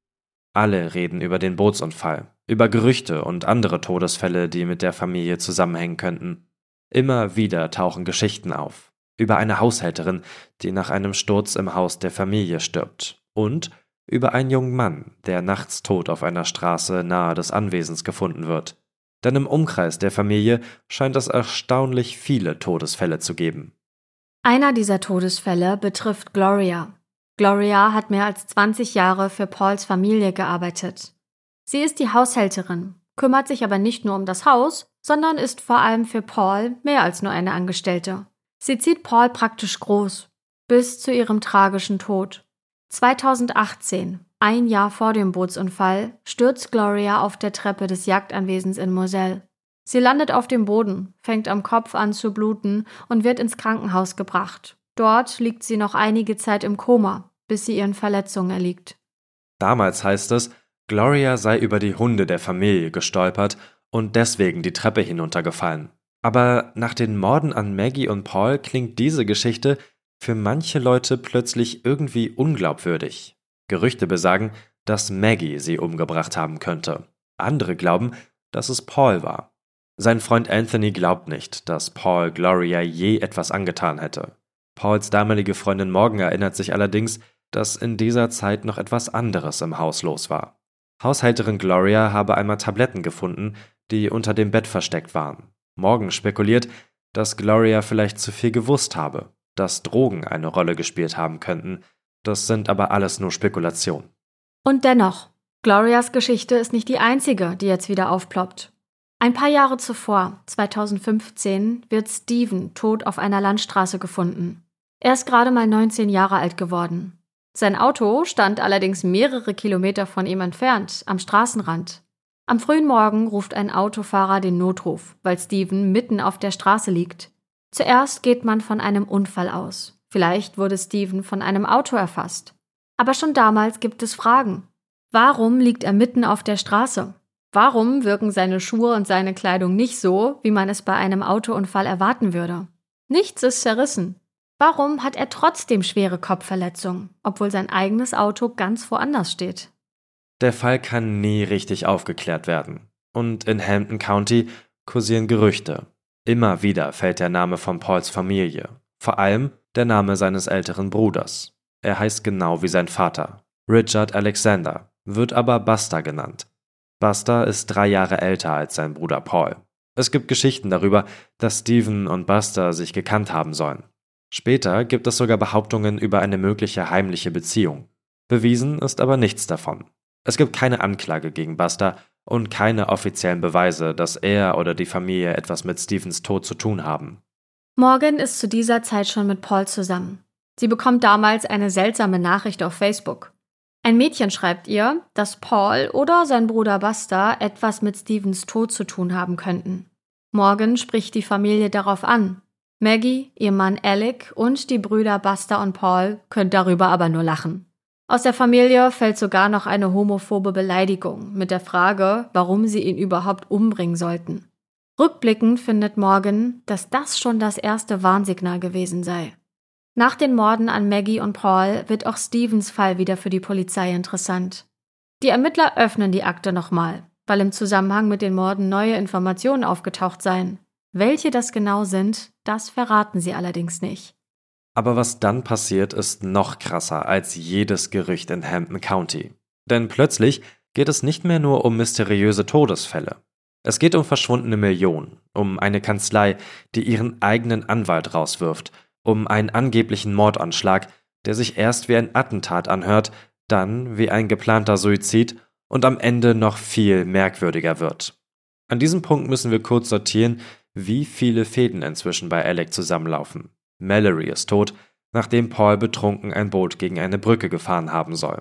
Alle reden über den Bootsunfall, über Gerüchte und andere Todesfälle, die mit der Familie zusammenhängen könnten. Immer wieder tauchen Geschichten auf. Über eine Haushälterin, die nach einem Sturz im Haus der Familie stirbt. Und über einen jungen Mann, der nachts tot auf einer Straße nahe des Anwesens gefunden wird. Denn im Umkreis der Familie scheint es erstaunlich viele Todesfälle zu geben. Einer dieser Todesfälle betrifft Gloria. Gloria hat mehr als zwanzig Jahre für Pauls Familie gearbeitet. Sie ist die Haushälterin, kümmert sich aber nicht nur um das Haus, sondern ist vor allem für Paul mehr als nur eine Angestellte. Sie zieht Paul praktisch groß, bis zu ihrem tragischen Tod. zweitausendachtzehn, ein Jahr vor dem Bootsunfall, stürzt Gloria auf der Treppe des Jagdanwesens in Moselle. Sie landet auf dem Boden, fängt am Kopf an zu bluten und wird ins Krankenhaus gebracht. Dort liegt sie noch einige Zeit im Koma, bis sie ihren Verletzungen erliegt. Damals heißt es, Gloria sei über die Hunde der Familie gestolpert und deswegen die Treppe hinuntergefallen. Aber nach den Morden an Maggie und Paul klingt diese Geschichte für manche Leute plötzlich irgendwie unglaubwürdig. Gerüchte besagen, dass Maggie sie umgebracht haben könnte. Andere glauben, dass es Paul war. Sein Freund Anthony glaubt nicht, dass Paul Gloria je etwas angetan hätte. Pauls damalige Freundin Morgan erinnert sich allerdings, dass in dieser Zeit noch etwas anderes im Haus los war. Haushälterin Gloria habe einmal Tabletten gefunden, die unter dem Bett versteckt waren. Morgan spekuliert, dass Gloria vielleicht zu viel gewusst habe, dass Drogen eine Rolle gespielt haben könnten. Das sind aber alles nur Spekulationen. Und dennoch, Glorias Geschichte ist nicht die einzige, die jetzt wieder aufploppt. Ein paar Jahre zuvor, zweitausendfünfzehn, wird Steven tot auf einer Landstraße gefunden. Er ist gerade mal neunzehn Jahre alt geworden. Sein Auto stand allerdings mehrere Kilometer von ihm entfernt, am Straßenrand. Am frühen Morgen ruft ein Autofahrer den Notruf, weil Steven mitten auf der Straße liegt. Zuerst geht man von einem Unfall aus. Vielleicht wurde Steven von einem Auto erfasst. Aber schon damals gibt es Fragen. Warum liegt er mitten auf der Straße? Warum wirken seine Schuhe und seine Kleidung nicht so, wie man es bei einem Autounfall erwarten würde? Nichts ist zerrissen. Warum hat er trotzdem schwere Kopfverletzungen, obwohl sein eigenes Auto ganz woanders steht? Der Fall kann nie richtig aufgeklärt werden. Und in Hampton County kursieren Gerüchte. Immer wieder fällt der Name von Pauls Familie. Vor allem der Name seines älteren Bruders. Er heißt genau wie sein Vater, Richard Alexander, wird aber Buster genannt. Buster ist drei Jahre älter als sein Bruder Paul. Es gibt Geschichten darüber, dass Steven und Buster sich gekannt haben sollen. Später gibt es sogar Behauptungen über eine mögliche heimliche Beziehung. Bewiesen ist aber nichts davon. Es gibt keine Anklage gegen Buster und keine offiziellen Beweise, dass er oder die Familie etwas mit Stevens Tod zu tun haben. Morgan ist zu dieser Zeit schon mit Paul zusammen. Sie bekommt damals eine seltsame Nachricht auf Facebook. Ein Mädchen schreibt ihr, dass Paul oder sein Bruder Buster etwas mit Stevens Tod zu tun haben könnten. Morgan spricht die Familie darauf an. Maggie, ihr Mann Alec und die Brüder Buster und Paul können darüber aber nur lachen. Aus der Familie fällt sogar noch eine homophobe Beleidigung mit der Frage, warum sie ihn überhaupt umbringen sollten. Rückblickend findet Morgan, dass das schon das erste Warnsignal gewesen sei. Nach den Morden an Maggie und Paul wird auch Stevens Fall wieder für die Polizei interessant. Die Ermittler öffnen die Akte nochmal, weil im Zusammenhang mit den Morden neue Informationen aufgetaucht seien. Welche das genau sind, das verraten sie allerdings nicht. Aber was dann passiert, ist noch krasser als jedes Gerücht in Hampton County. Denn plötzlich geht es nicht mehr nur um mysteriöse Todesfälle. Es geht um verschwundene Millionen, um eine Kanzlei, die ihren eigenen Anwalt rauswirft, um einen angeblichen Mordanschlag, der sich erst wie ein Attentat anhört, dann wie ein geplanter Suizid und am Ende noch viel merkwürdiger wird. An diesem Punkt müssen wir kurz sortieren, wie viele Fäden inzwischen bei Alec zusammenlaufen. Mallory ist tot, nachdem Paul betrunken ein Boot gegen eine Brücke gefahren haben soll.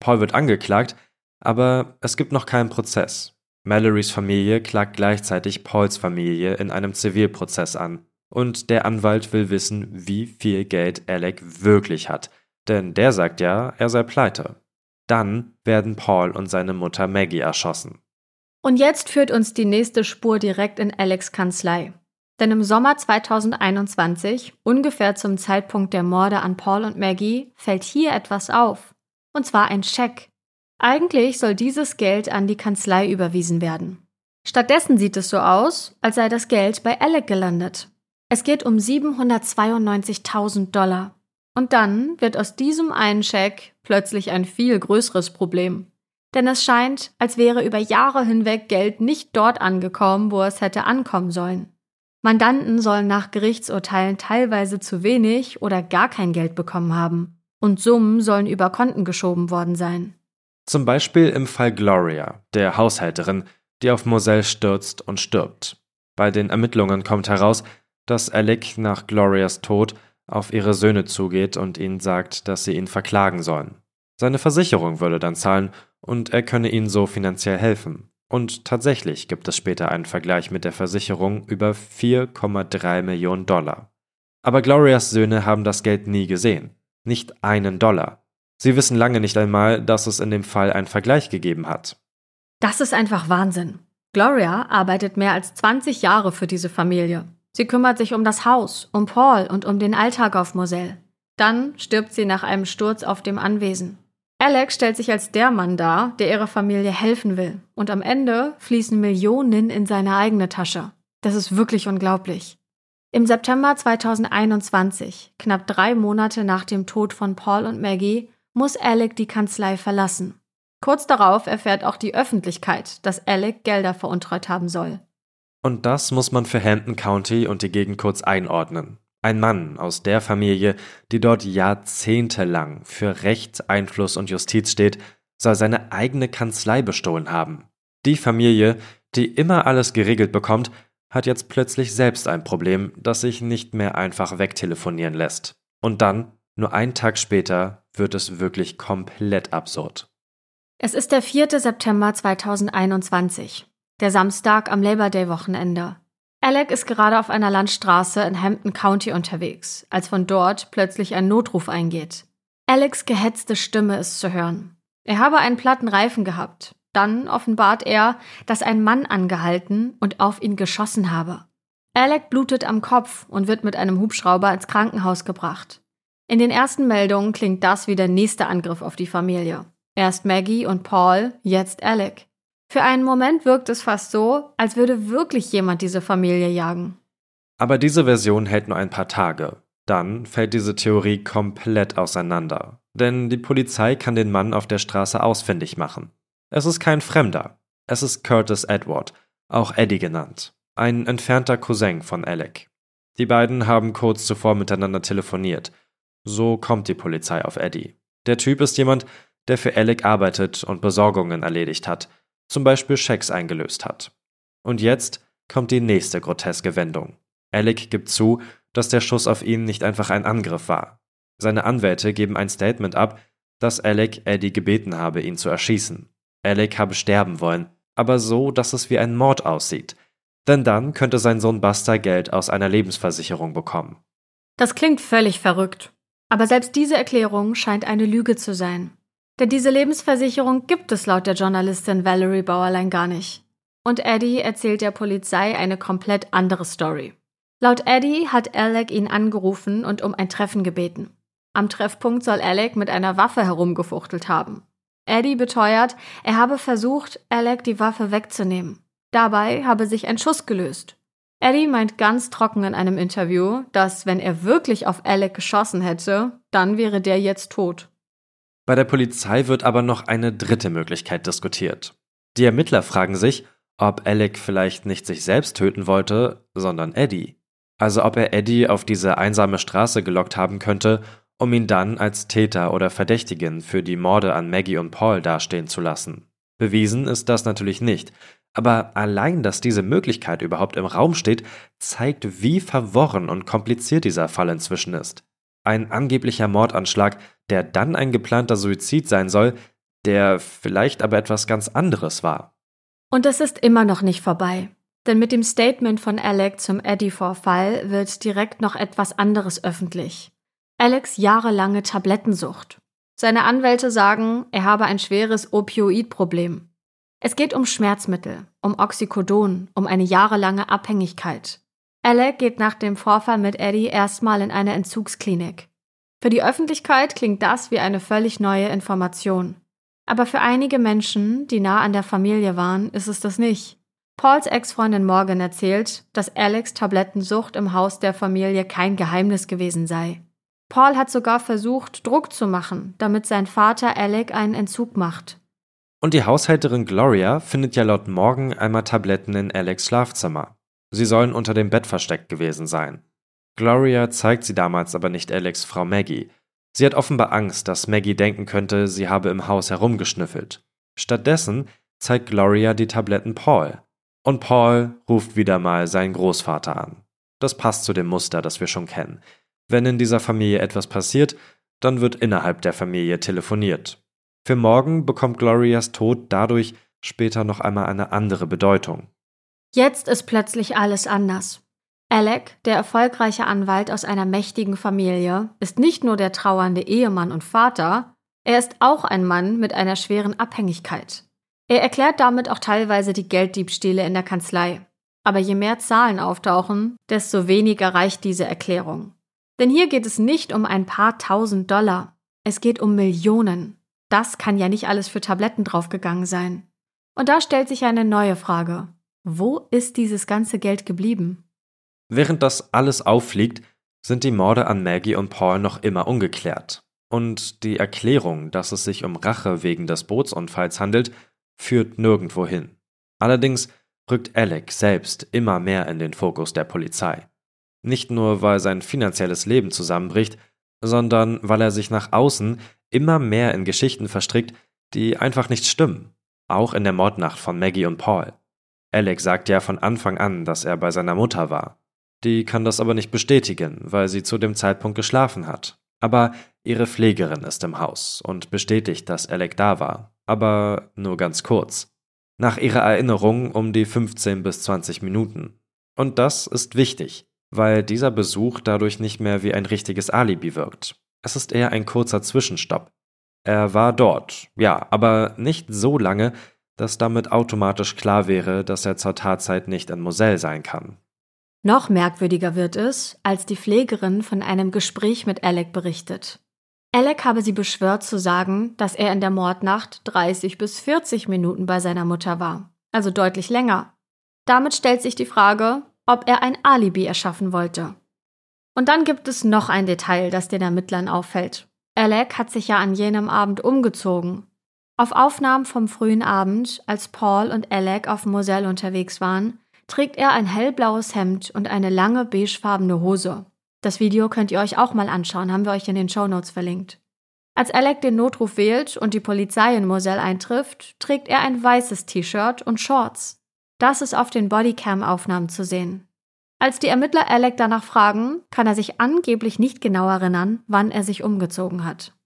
Paul wird angeklagt, aber es gibt noch keinen Prozess. Mallorys Familie klagt gleichzeitig Pauls Familie in einem Zivilprozess an. Und der Anwalt will wissen, wie viel Geld Alec wirklich hat. Denn der sagt ja, er sei pleite. Dann werden Paul und seine Mutter Maggie erschossen. Und jetzt führt uns die nächste Spur direkt in Alecs Kanzlei. Denn im Sommer zweitausendeinundzwanzig, ungefähr zum Zeitpunkt der Morde an Paul und Maggie, fällt hier etwas auf. Und zwar ein Scheck. Eigentlich soll dieses Geld an die Kanzlei überwiesen werden. Stattdessen sieht es so aus, als sei das Geld bei Alec gelandet. Es geht um siebenhundertzweiundneunzigtausend Dollar. Und dann wird aus diesem einen Scheck plötzlich ein viel größeres Problem. Denn es scheint, als wäre über Jahre hinweg Geld nicht dort angekommen, wo es hätte ankommen sollen. Mandanten sollen nach Gerichtsurteilen teilweise zu wenig oder gar kein Geld bekommen haben. Und Summen sollen über Konten geschoben worden sein. Zum Beispiel im Fall Gloria, der Haushälterin, die auf Moselle stürzt und stirbt. Bei den Ermittlungen kommt heraus, dass Alec nach Glorias Tod auf ihre Söhne zugeht und ihnen sagt, dass sie ihn verklagen sollen. Seine Versicherung würde dann zahlen und er könne ihnen so finanziell helfen. Und tatsächlich gibt es später einen Vergleich mit der Versicherung über vier Komma drei Millionen Dollar. Aber Glorias Söhne haben das Geld nie gesehen. Nicht einen Dollar. Sie wissen lange nicht einmal, dass es in dem Fall einen Vergleich gegeben hat. Das ist einfach Wahnsinn. Gloria arbeitet mehr als zwanzig Jahre für diese Familie. Sie kümmert sich um das Haus, um Paul und um den Alltag auf Moselle. Dann stirbt sie nach einem Sturz auf dem Anwesen. Alec stellt sich als der Mann dar, der ihrer Familie helfen will. Und am Ende fließen Millionen in seine eigene Tasche. Das ist wirklich unglaublich. Im September zweitausendeinundzwanzig, knapp drei Monate nach dem Tod von Paul und Maggie, muss Alec die Kanzlei verlassen. Kurz darauf erfährt auch die Öffentlichkeit, dass Alec Gelder veruntreut haben soll. Und das muss man für Hampton County und die Gegend kurz einordnen. Ein Mann aus der Familie, die dort jahrzehntelang für Recht, Einfluss und Justiz steht, soll seine eigene Kanzlei bestohlen haben. Die Familie, die immer alles geregelt bekommt, hat jetzt plötzlich selbst ein Problem, das sich nicht mehr einfach wegtelefonieren lässt. Und dann, nur einen Tag später, wird es wirklich komplett absurd. Es ist der vierte September zweitausendeinundzwanzig, der Samstag am Labor Day Wochenende. Alec ist gerade auf einer Landstraße in Hampton County unterwegs, als von dort plötzlich ein Notruf eingeht. Alecs gehetzte Stimme ist zu hören. Er habe einen platten Reifen gehabt. Dann offenbart er, dass ein Mann angehalten und auf ihn geschossen habe. Alec blutet am Kopf und wird mit einem Hubschrauber ins Krankenhaus gebracht. In den ersten Meldungen klingt das wie der nächste Angriff auf die Familie. Erst Maggie und Paul, jetzt Alec. Für einen Moment wirkt es fast so, als würde wirklich jemand diese Familie jagen. Aber diese Version hält nur ein paar Tage. Dann fällt diese Theorie komplett auseinander. Denn die Polizei kann den Mann auf der Straße ausfindig machen. Es ist kein Fremder. Es ist Curtis Edward, auch Eddie genannt. Ein entfernter Cousin von Alec. Die beiden haben kurz zuvor miteinander telefoniert. So kommt die Polizei auf Eddie. Der Typ ist jemand, der für Alec arbeitet und Besorgungen erledigt hat, zum Beispiel Schecks eingelöst hat. Und jetzt kommt die nächste groteske Wendung. Alec gibt zu, dass der Schuss auf ihn nicht einfach ein Angriff war. Seine Anwälte geben ein Statement ab, dass Alec Eddie gebeten habe, ihn zu erschießen. Alec habe sterben wollen, aber so, dass es wie ein Mord aussieht. Denn dann könnte sein Sohn Buster Geld aus einer Lebensversicherung bekommen. Das klingt völlig verrückt. Aber selbst diese Erklärung scheint eine Lüge zu sein. Denn diese Lebensversicherung gibt es laut der Journalistin Valerie Bauerlein gar nicht. Und Eddie erzählt der Polizei eine komplett andere Story. Laut Eddie hat Alec ihn angerufen und um ein Treffen gebeten. Am Treffpunkt soll Alec mit einer Waffe herumgefuchtelt haben. Eddie beteuert, er habe versucht, Alec die Waffe wegzunehmen. Dabei habe sich ein Schuss gelöst. Eddie meint ganz trocken in einem Interview, dass, wenn er wirklich auf Alec geschossen hätte, dann wäre der jetzt tot. Bei der Polizei wird aber noch eine dritte Möglichkeit diskutiert. Die Ermittler fragen sich, ob Alec vielleicht nicht sich selbst töten wollte, sondern Eddie. Also ob er Eddie auf diese einsame Straße gelockt haben könnte, um ihn dann als Täter oder Verdächtigen für die Morde an Maggie und Paul dastehen zu lassen. Bewiesen ist das natürlich nicht, aber allein, dass diese Möglichkeit überhaupt im Raum steht, zeigt, wie verworren und kompliziert dieser Fall inzwischen ist. Ein angeblicher Mordanschlag, der dann ein geplanter Suizid sein soll, der vielleicht aber etwas ganz anderes war. Und es ist immer noch nicht vorbei. Denn mit dem Statement von Alec zum Eddie-Vorfall wird direkt noch etwas anderes öffentlich. Alecs jahrelange Tablettensucht. Seine Anwälte sagen, er habe ein schweres Opioidproblem. Es geht um Schmerzmittel, um Oxycodon, um eine jahrelange Abhängigkeit. Alec geht nach dem Vorfall mit Eddie erstmal in eine Entzugsklinik. Für die Öffentlichkeit klingt das wie eine völlig neue Information. Aber für einige Menschen, die nah an der Familie waren, ist es das nicht. Pauls Ex-Freundin Morgan erzählt, dass Alecs Tablettensucht im Haus der Familie kein Geheimnis gewesen sei. Paul hat sogar versucht, Druck zu machen, damit sein Vater Alec einen Entzug macht. Und die Haushälterin Gloria findet ja laut Morgan einmal Tabletten in Alecs Schlafzimmer. Sie sollen unter dem Bett versteckt gewesen sein. Gloria zeigt sie damals aber nicht Alecs Frau Maggie. Sie hat offenbar Angst, dass Maggie denken könnte, sie habe im Haus herumgeschnüffelt. Stattdessen zeigt Gloria die Tabletten Paul. Und Paul ruft wieder mal seinen Großvater an. Das passt zu dem Muster, das wir schon kennen. Wenn in dieser Familie etwas passiert, dann wird innerhalb der Familie telefoniert. Für Morgan bekommt Glorias Tod dadurch später noch einmal eine andere Bedeutung. Jetzt ist plötzlich alles anders. Alec, der erfolgreiche Anwalt aus einer mächtigen Familie, ist nicht nur der trauernde Ehemann und Vater, er ist auch ein Mann mit einer schweren Abhängigkeit. Er erklärt damit auch teilweise die Gelddiebstähle in der Kanzlei. Aber je mehr Zahlen auftauchen, desto weniger reicht diese Erklärung. Denn hier geht es nicht um ein paar tausend Dollar, es geht um Millionen. Das kann ja nicht alles für Tabletten draufgegangen sein. Und da stellt sich eine neue Frage. Wo ist dieses ganze Geld geblieben? Während das alles auffliegt, sind die Morde an Maggie und Paul noch immer ungeklärt. Und die Erklärung, dass es sich um Rache wegen des Bootsunfalls handelt, führt nirgendwo hin. Allerdings rückt Alec selbst immer mehr in den Fokus der Polizei. Nicht nur, weil sein finanzielles Leben zusammenbricht, sondern weil er sich nach außen immer mehr in Geschichten verstrickt, die einfach nicht stimmen. Auch in der Mordnacht von Maggie und Paul. Alec sagt ja von Anfang an, dass er bei seiner Mutter war. Die kann das aber nicht bestätigen, weil sie zu dem Zeitpunkt geschlafen hat. Aber ihre Pflegerin ist im Haus und bestätigt, dass Alec da war. Aber nur ganz kurz. Nach ihrer Erinnerung um die fünfzehn bis zwanzig Minuten. Und das ist wichtig, weil dieser Besuch dadurch nicht mehr wie ein richtiges Alibi wirkt. Es ist eher ein kurzer Zwischenstopp. Er war dort, ja, aber nicht so lange, dass damit automatisch klar wäre, dass er zur Tatzeit nicht in Moselle sein kann. Noch merkwürdiger wird es, als die Pflegerin von einem Gespräch mit Alec berichtet. Alec habe sie beschwört zu sagen, dass er in der Mordnacht dreißig bis vierzig Minuten bei seiner Mutter war, also deutlich länger. Damit stellt sich die Frage, ob er ein Alibi erschaffen wollte. Und dann gibt es noch ein Detail, das den Ermittlern auffällt. Alec hat sich ja an jenem Abend umgezogen. Auf Aufnahmen vom frühen Abend, als Paul und Alec auf Moselle unterwegs waren, trägt er ein hellblaues Hemd und eine lange beigefarbene Hose. Das Video könnt ihr euch auch mal anschauen, haben wir euch in den Shownotes verlinkt. Als Alec den Notruf wählt und die Polizei in Moselle eintrifft, trägt er ein weißes T-Shirt und Shorts. Das ist auf den Bodycam-Aufnahmen zu sehen. Als die Ermittler Alec danach fragen, kann er sich angeblich nicht genau erinnern, wann er sich umgezogen hat.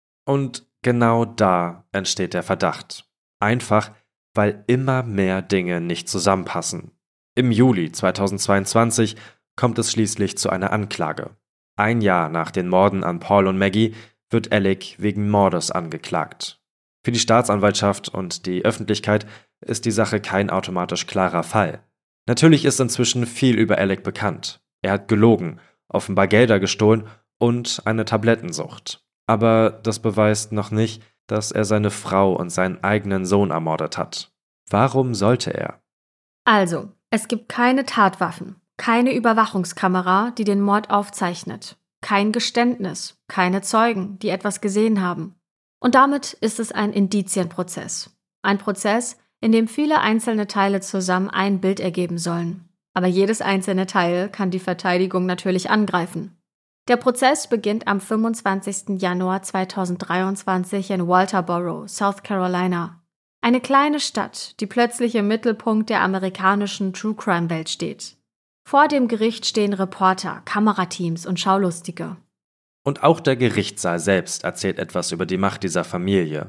Und genau da entsteht der Verdacht. Einfach, weil immer mehr Dinge nicht zusammenpassen. Im Juli zweitausendzweiundzwanzig kommt es schließlich zu einer Anklage. Ein Jahr nach den Morden an Paul und Maggie wird Alec wegen Mordes angeklagt. Für die Staatsanwaltschaft und die Öffentlichkeit ist die Sache kein automatisch klarer Fall. Natürlich ist inzwischen viel über Alec bekannt. Er hat gelogen, offenbar Gelder gestohlen und eine Tablettensucht. Aber das beweist noch nicht, dass er seine Frau und seinen eigenen Sohn ermordet hat. Warum sollte er? Also, es gibt keine Tatwaffen, keine Überwachungskamera, die den Mord aufzeichnet, kein Geständnis, keine Zeugen, die etwas gesehen haben. Und damit ist es ein Indizienprozess. Ein Prozess, in dem viele einzelne Teile zusammen ein Bild ergeben sollen. Aber jedes einzelne Teil kann die Verteidigung natürlich angreifen. Der Prozess beginnt am fünfundzwanzigsten Januar zweitausenddreiundzwanzig in Walterboro, South Carolina. Eine kleine Stadt, die plötzlich im Mittelpunkt der amerikanischen True-Crime-Welt steht. Vor dem Gericht stehen Reporter, Kamerateams und Schaulustige. Und auch der Gerichtssaal selbst erzählt etwas über die Macht dieser Familie.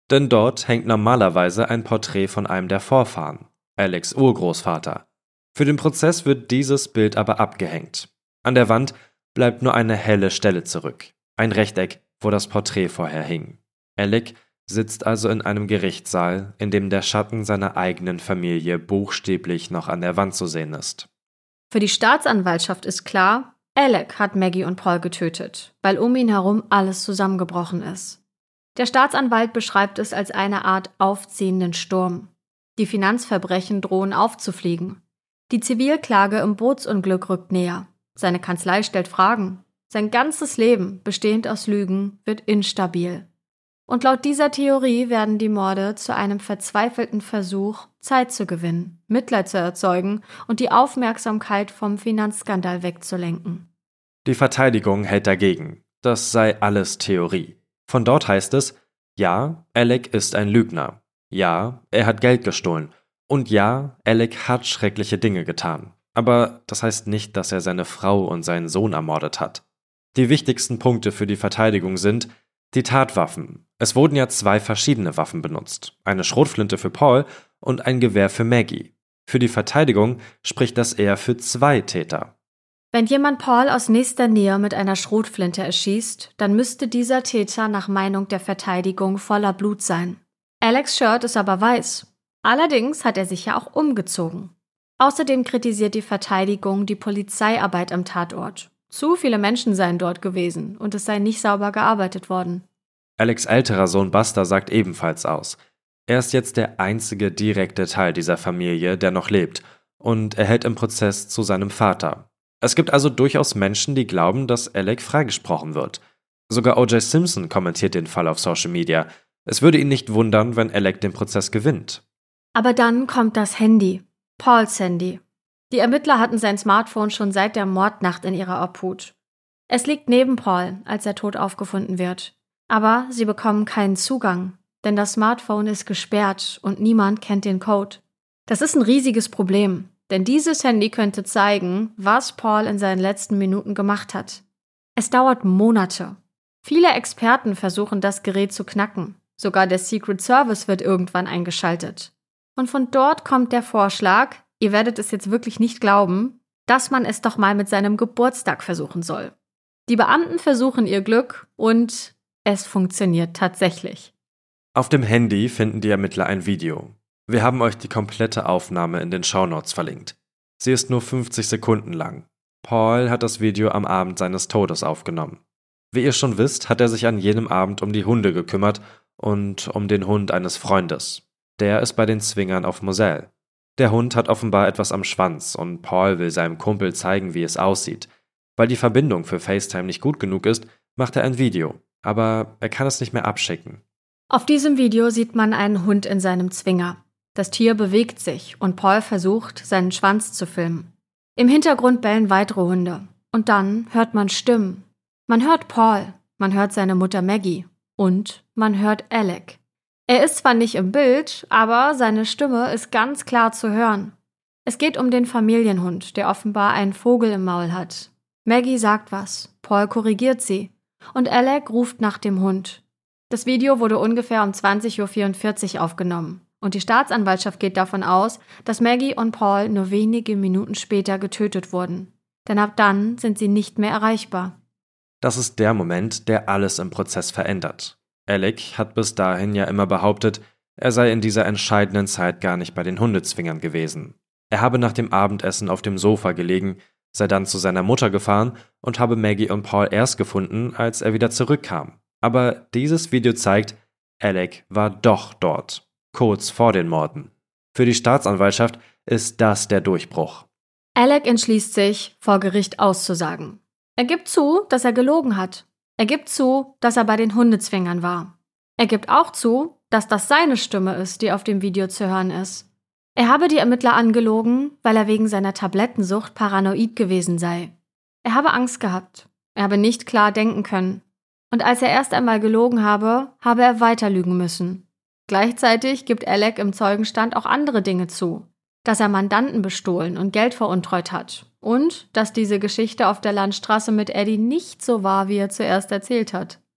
Denn dort hängt normalerweise ein Porträt von einem der Vorfahren, Alex' Urgroßvater. Für den Prozess wird dieses Bild aber abgehängt. An der Wand bleibt nur eine helle Stelle zurück, ein Rechteck, wo das Porträt vorher hing. Alec sitzt also in einem Gerichtssaal, in dem der Schatten seiner eigenen Familie buchstäblich noch an der Wand zu sehen ist. Für die Staatsanwaltschaft ist klar, Alec hat Maggie und Paul getötet, weil um ihn herum alles zusammengebrochen ist. Der Staatsanwalt beschreibt es als eine Art aufziehenden Sturm. Die Finanzverbrechen drohen aufzufliegen. Die Zivilklage im Bootsunglück rückt näher. Seine Kanzlei stellt Fragen. Sein ganzes Leben, bestehend aus Lügen, wird instabil. Und laut dieser Theorie werden die Morde zu einem verzweifelten Versuch, Zeit zu gewinnen, Mitleid zu erzeugen und die Aufmerksamkeit vom Finanzskandal wegzulenken. Die Verteidigung hält dagegen. Das sei alles Theorie. Von dort heißt es, ja, Alec ist ein Lügner. Ja, er hat Geld gestohlen. Und ja, Alec hat schreckliche Dinge getan. Aber das heißt nicht, dass er seine Frau und seinen Sohn ermordet hat. Die wichtigsten Punkte für die Verteidigung sind die Tatwaffen. Es wurden ja zwei verschiedene Waffen benutzt. Eine Schrotflinte für Paul und ein Gewehr für Maggie. Für die Verteidigung spricht das eher für zwei Täter. Wenn jemand Paul aus nächster Nähe mit einer Schrotflinte erschießt, dann müsste dieser Täter nach Meinung der Verteidigung voller Blut sein. Alex' Shirt ist aber weiß. Allerdings hat er sich ja auch umgezogen. Außerdem kritisiert die Verteidigung die Polizeiarbeit am Tatort. Zu viele Menschen seien dort gewesen und es sei nicht sauber gearbeitet worden. Alex' älterer Sohn Buster sagt ebenfalls aus. Er ist jetzt der einzige direkte Teil dieser Familie, der noch lebt, und er hält im Prozess zu seinem Vater. Es gibt also durchaus Menschen, die glauben, dass Alec freigesprochen wird. Sogar O J Simpson kommentiert den Fall auf Social Media. Es würde ihn nicht wundern, wenn Alec den Prozess gewinnt. Aber dann kommt das Handy. Pauls Handy. Die Ermittler hatten sein Smartphone schon seit der Mordnacht in ihrer Obhut. Es liegt neben Paul, als er tot aufgefunden wird. Aber sie bekommen keinen Zugang, denn das Smartphone ist gesperrt und niemand kennt den Code. Das ist ein riesiges Problem, denn dieses Handy könnte zeigen, was Paul in seinen letzten Minuten gemacht hat. Es dauert Monate. Viele Experten versuchen, das Gerät zu knacken. Sogar der Secret Service wird irgendwann eingeschaltet. Und von dort kommt der Vorschlag, ihr werdet es jetzt wirklich nicht glauben, dass man es doch mal mit seinem Geburtstag versuchen soll. Die Beamten versuchen ihr Glück und es funktioniert tatsächlich. Auf dem Handy finden die Ermittler ein Video. Wir haben euch die komplette Aufnahme in den Shownotes verlinkt. Sie ist nur fünfzig Sekunden lang. Paul hat das Video am Abend seines Todes aufgenommen. Wie ihr schon wisst, hat er sich an jenem Abend um die Hunde gekümmert und um den Hund eines Freundes. Der ist bei den Zwingern auf Moselle. Der Hund hat offenbar etwas am Schwanz und Paul will seinem Kumpel zeigen, wie es aussieht. Weil die Verbindung für FaceTime nicht gut genug ist, macht er ein Video, aber er kann es nicht mehr abschicken. Auf diesem Video sieht man einen Hund in seinem Zwinger. Das Tier bewegt sich und Paul versucht, seinen Schwanz zu filmen. Im Hintergrund bellen weitere Hunde. Und dann hört man Stimmen. Man hört Paul, man hört seine Mutter Maggie und man hört Alec. Er ist zwar nicht im Bild, aber seine Stimme ist ganz klar zu hören. Es geht um den Familienhund, der offenbar einen Vogel im Maul hat. Maggie sagt was, Paul korrigiert sie und Alec ruft nach dem Hund. Das Video wurde ungefähr um zwanzig Uhr vierundvierzig aufgenommen und die Staatsanwaltschaft geht davon aus, dass Maggie und Paul nur wenige Minuten später getötet wurden. Denn ab dann sind sie nicht mehr erreichbar. Das ist der Moment, der alles im Prozess verändert. Alec hat bis dahin ja immer behauptet, er sei in dieser entscheidenden Zeit gar nicht bei den Hundezwingern gewesen. Er habe nach dem Abendessen auf dem Sofa gelegen, sei dann zu seiner Mutter gefahren und habe Maggie und Paul erst gefunden, als er wieder zurückkam. Aber dieses Video zeigt, Alec war doch dort, kurz vor den Morden. Für die Staatsanwaltschaft ist das der Durchbruch. Alec entschließt sich, vor Gericht auszusagen. Er gibt zu, dass er gelogen hat. Er gibt zu, dass er bei den Hundezwingern war. Er gibt auch zu, dass das seine Stimme ist, die auf dem Video zu hören ist. Er habe die Ermittler angelogen, weil er wegen seiner Tablettensucht paranoid gewesen sei. Er habe Angst gehabt. Er habe nicht klar denken können. Und als er erst einmal gelogen habe, habe er weiter lügen müssen. Gleichzeitig gibt Alec im Zeugenstand auch andere Dinge zu. Dass er Mandanten bestohlen und Geld veruntreut hat. Und dass diese Geschichte auf der Landstraße mit Eddie nicht so war, wie er zuerst erzählt hat.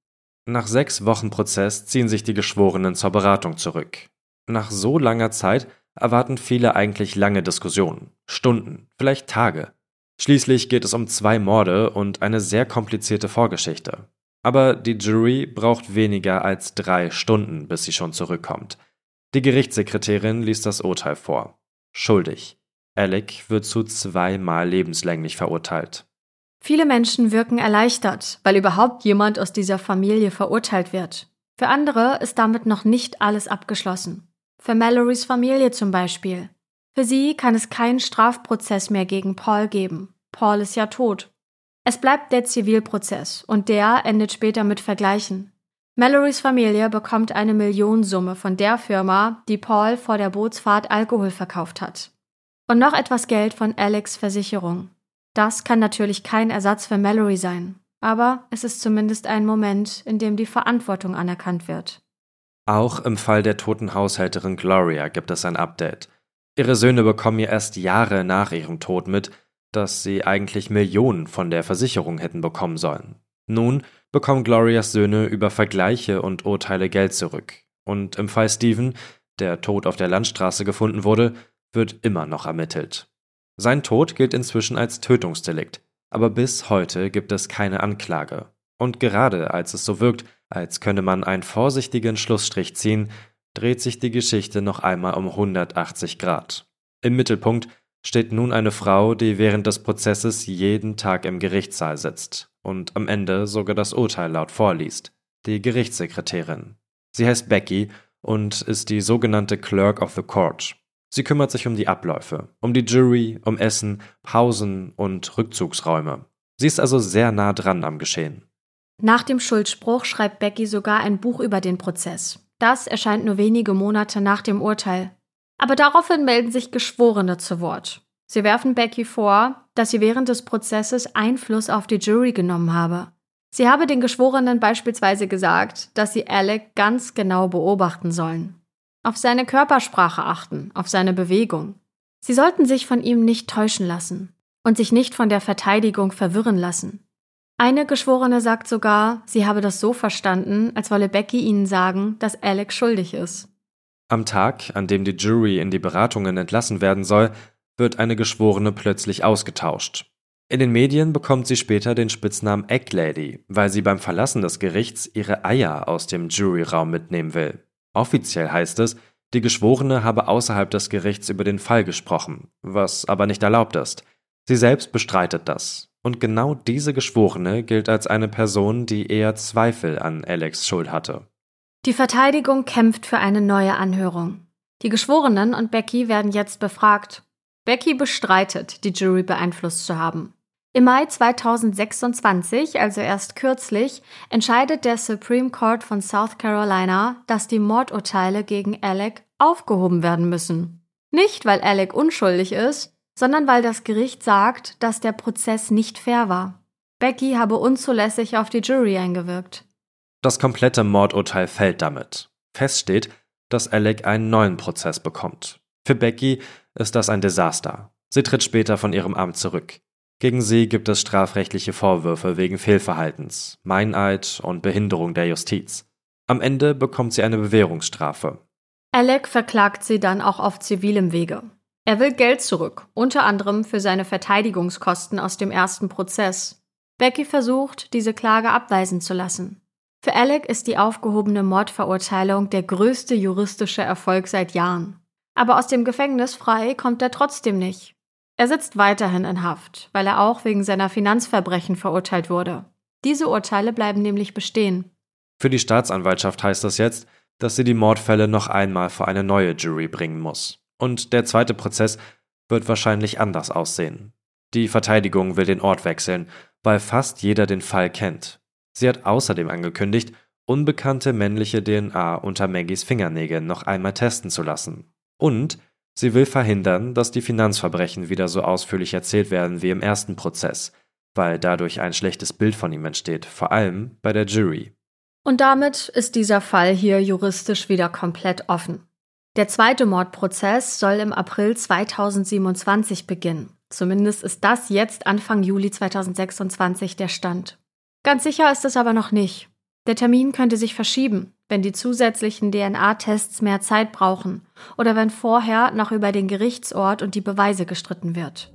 Nach sechs Wochen Prozess ziehen sich die Geschworenen zur Beratung zurück. Nach so langer Zeit erwarten viele eigentlich lange Diskussionen, Stunden, vielleicht Tage. Schließlich geht es um zwei Morde und eine sehr komplizierte Vorgeschichte. Aber die Jury braucht weniger als drei Stunden, bis sie schon zurückkommt. Die Gerichtssekretärin liest das Urteil vor. Schuldig. Alec wird zu zweimal lebenslänglich verurteilt. Viele Menschen wirken erleichtert, weil überhaupt jemand aus dieser Familie verurteilt wird. Für andere ist damit noch nicht alles abgeschlossen. Für Mallorys Familie zum Beispiel. Für sie kann es keinen Strafprozess mehr gegen Paul geben. Paul ist ja tot. Es bleibt der Zivilprozess und der endet später mit Vergleichen. Mallorys Familie bekommt eine Millionensumme von der Firma, die Paul vor der Bootsfahrt Alkohol verkauft hat. Und noch etwas Geld von Alecs Versicherung. Das kann natürlich kein Ersatz für Mallory sein, aber es ist zumindest ein Moment, in dem die Verantwortung anerkannt wird. Auch im Fall der toten Haushälterin Gloria gibt es ein Update. Ihre Söhne bekommen ja erst Jahre nach ihrem Tod mit, dass sie eigentlich Millionen von der Versicherung hätten bekommen sollen. Nun bekommen Glorias Söhne über Vergleiche und Urteile Geld zurück. Und im Fall Stephen, der tot auf der Landstraße gefunden wurde, wird immer noch ermittelt. Sein Tod gilt inzwischen als Tötungsdelikt, aber bis heute gibt es keine Anklage. Und gerade als es so wirkt, als könne man einen vorsichtigen Schlussstrich ziehen, dreht sich die Geschichte noch einmal um hundertachtzig Grad. Im Mittelpunkt steht nun eine Frau, die während des Prozesses jeden Tag im Gerichtssaal sitzt und am Ende sogar das Urteil laut vorliest, die Gerichtssekretärin. Sie heißt Becky und ist die sogenannte Clerk of the Court. Sie kümmert sich um die Abläufe, um die Jury, um Essen, Pausen und Rückzugsräume. Sie ist also sehr nah dran am Geschehen. Nach dem Schuldspruch schreibt Becky sogar ein Buch über den Prozess. Das erscheint nur wenige Monate nach dem Urteil. Aber daraufhin melden sich Geschworene zu Wort. Sie werfen Becky vor, dass sie während des Prozesses Einfluss auf die Jury genommen habe. Sie habe den Geschworenen beispielsweise gesagt, dass sie Alec ganz genau beobachten sollen. Auf seine Körpersprache achten, auf seine Bewegung. Sie sollten sich von ihm nicht täuschen lassen und sich nicht von der Verteidigung verwirren lassen. Eine Geschworene sagt sogar, sie habe das so verstanden, als wolle Becky ihnen sagen, dass Alec schuldig ist. Am Tag, an dem die Jury in die Beratungen entlassen werden soll, wird eine Geschworene plötzlich ausgetauscht. In den Medien bekommt sie später den Spitznamen Egg Lady, weil sie beim Verlassen des Gerichts ihre Eier aus dem Juryraum mitnehmen will. Offiziell heißt es, die Geschworene habe außerhalb des Gerichts über den Fall gesprochen, was aber nicht erlaubt ist. Sie selbst bestreitet das. Und genau diese Geschworene gilt als eine Person, die eher Zweifel an Alecs Schuld hatte. Die Verteidigung kämpft für eine neue Anhörung. Die Geschworenen und Becky werden jetzt befragt. Becky bestreitet, die Jury beeinflusst zu haben. Im Mai zweitausendsechsundzwanzig, also erst kürzlich, entscheidet der Supreme Court von South Carolina, dass die Mordurteile gegen Alec aufgehoben werden müssen. Nicht, weil Alec unschuldig ist, sondern weil das Gericht sagt, dass der Prozess nicht fair war. Becky habe unzulässig auf die Jury eingewirkt. Das komplette Mordurteil fällt damit. Fest steht, dass Alec einen neuen Prozess bekommt. Für Becky ist das ein Desaster. Sie tritt später von ihrem Amt zurück. Gegen sie gibt es strafrechtliche Vorwürfe wegen Fehlverhaltens, Meineid und Behinderung der Justiz. Am Ende bekommt sie eine Bewährungsstrafe. Alec verklagt sie dann auch auf zivilem Wege. Er will Geld zurück, unter anderem für seine Verteidigungskosten aus dem ersten Prozess. Becky versucht, diese Klage abweisen zu lassen. Für Alec ist die aufgehobene Mordverurteilung der größte juristische Erfolg seit Jahren. Aber aus dem Gefängnis frei kommt er trotzdem nicht. Er sitzt weiterhin in Haft, weil er auch wegen seiner Finanzverbrechen verurteilt wurde. Diese Urteile bleiben nämlich bestehen. Für die Staatsanwaltschaft heißt das jetzt, dass sie die Mordfälle noch einmal vor eine neue Jury bringen muss. Und der zweite Prozess wird wahrscheinlich anders aussehen. Die Verteidigung will den Ort wechseln, weil fast jeder den Fall kennt. Sie hat außerdem angekündigt, unbekannte männliche D N A unter Maggies Fingernägeln noch einmal testen zu lassen. Und sie will verhindern, dass die Finanzverbrechen wieder so ausführlich erzählt werden wie im ersten Prozess, weil dadurch ein schlechtes Bild von ihm entsteht, vor allem bei der Jury. Und damit ist dieser Fall hier juristisch wieder komplett offen. Der zweite Mordprozess soll im April zweitausendsiebenundzwanzig beginnen. Zumindest ist das jetzt Anfang Juli zweitausendsechsundzwanzig der Stand. Ganz sicher ist es aber noch nicht. Der Termin könnte sich verschieben, wenn die zusätzlichen D N A-Tests mehr Zeit brauchen oder wenn vorher noch über den Gerichtsort und die Beweise gestritten wird.